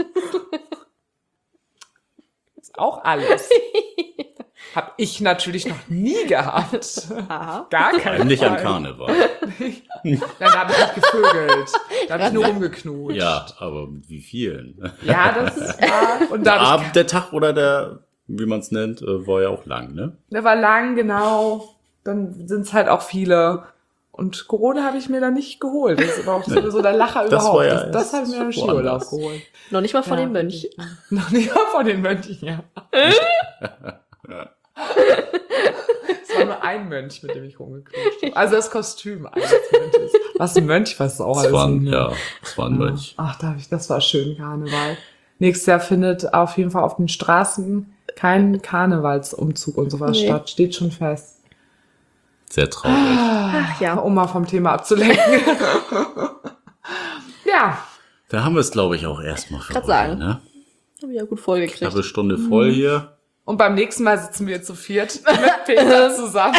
ist auch alles. Hab ich natürlich noch nie gehabt. Aha. Gar Vor kein allem nicht an Fall. Karneval. Nein, da habe ich nicht gevögelt. Da habe ich nur rumgeknutscht. Ja, aber mit wie vielen? Ja, das war... Und Der da hab Abend, der Tag oder der, wie man es nennt, äh, war ja auch lang, ne? ich, der war lang, genau. Dann sind es halt auch viele. Und Corona habe ich mir dann nicht geholt. Das ist auch so der Lacher Das überhaupt. war ja das das habe ich mir im erst Skiurlaub woanders. geholt. Noch nicht mal von Ja. den Mönchen. Noch nicht mal von den Mönchen, ja. Es war nur ein Mönch, mit dem ich rumgeknutscht habe. Also das Kostüm eines Mönches. Was ein Mönch, was auch Das alles war, ein- nicht, ne? ja, das war ein Mönch. Ach, da hab ich, das war schön, Karneval. Nächstes Jahr findet auf jeden Fall auf den Straßen kein Karnevalsumzug und sowas Nee. statt. Steht schon fest. Sehr traurig. Ach ja. Um mal vom Thema abzulenken. Ja, Da haben wir es, glaube ich, auch erstmal für Grad heute, sagen. ne? Hab ich ja gut vollgekriegt. Knappe Stunde voll hier. und beim nächsten Mal sitzen wir zu viert mit Peter zusammen.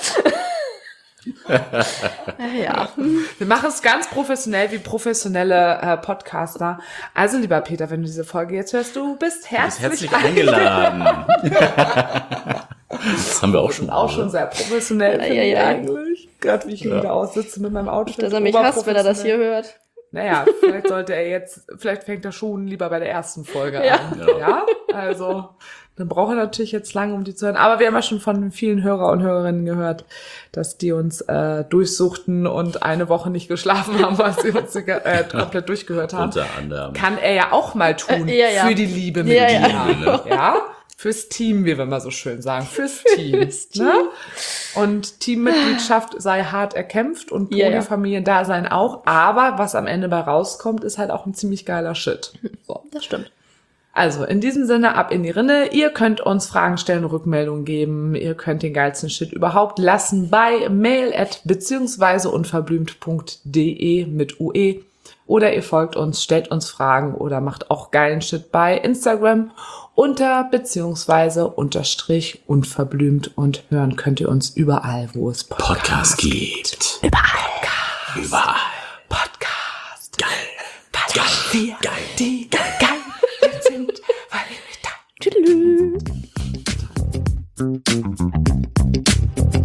Ja, ja. Wir machen es ganz professionell wie professionelle äh, Podcaster. Also, lieber Peter, wenn du diese Folge jetzt hörst, du bist Du bist herzlich, herzlich eingeladen. Das haben wir auch schon. Auch schon sehr professionell, Ja, finde ja, ich ja. eigentlich. Gerade wie ich Ja. wieder aussitze mit meinem Outfit. Dass er mich hasst, wenn er das hier Oberprofessionell. hört. Naja, vielleicht sollte er jetzt, vielleicht fängt er schon lieber bei der ersten Folge Ja. an. Ja. Ja, also, dann braucht er natürlich jetzt lange, um die zu hören. Aber wir haben ja schon von vielen Hörer und Hörerinnen gehört, dass die uns äh, durchsuchten und eine Woche nicht geschlafen haben, was sie uns äh, komplett durchgehört haben. Unter anderem. Kann er ja auch mal tun. Äh, ja, ja. Für die Liebe mit Ja, dir. ja. Ne? Ja, fürs Team, wie wir mal so schön sagen. Fürs Team. Fürs Team. Ne? Und Teammitgliedschaft sei hart erkämpft und Ja, ja. Polyfamiliendasein auch. Aber was am Ende bei rauskommt, ist halt auch ein ziemlich geiler Shit. So. Das stimmt. Also, in diesem Sinne, ab in die Rinne. Ihr könnt uns Fragen stellen, Rückmeldungen geben. Ihr könnt den geilsten Shit überhaupt lassen bei mail at beziehungsweise unverblümt punkt de mit U E. Oder ihr folgt uns, stellt uns Fragen oder macht auch geilen Shit bei Instagram unter beziehungsweise unterstrich unverblümt, und hören könnt ihr uns überall, wo es Podcasts Podcast gibt. Überall. Überall. Podcast. Geil. Weil Geil. wir Geil. die geil sind, weil wir da Tschüss.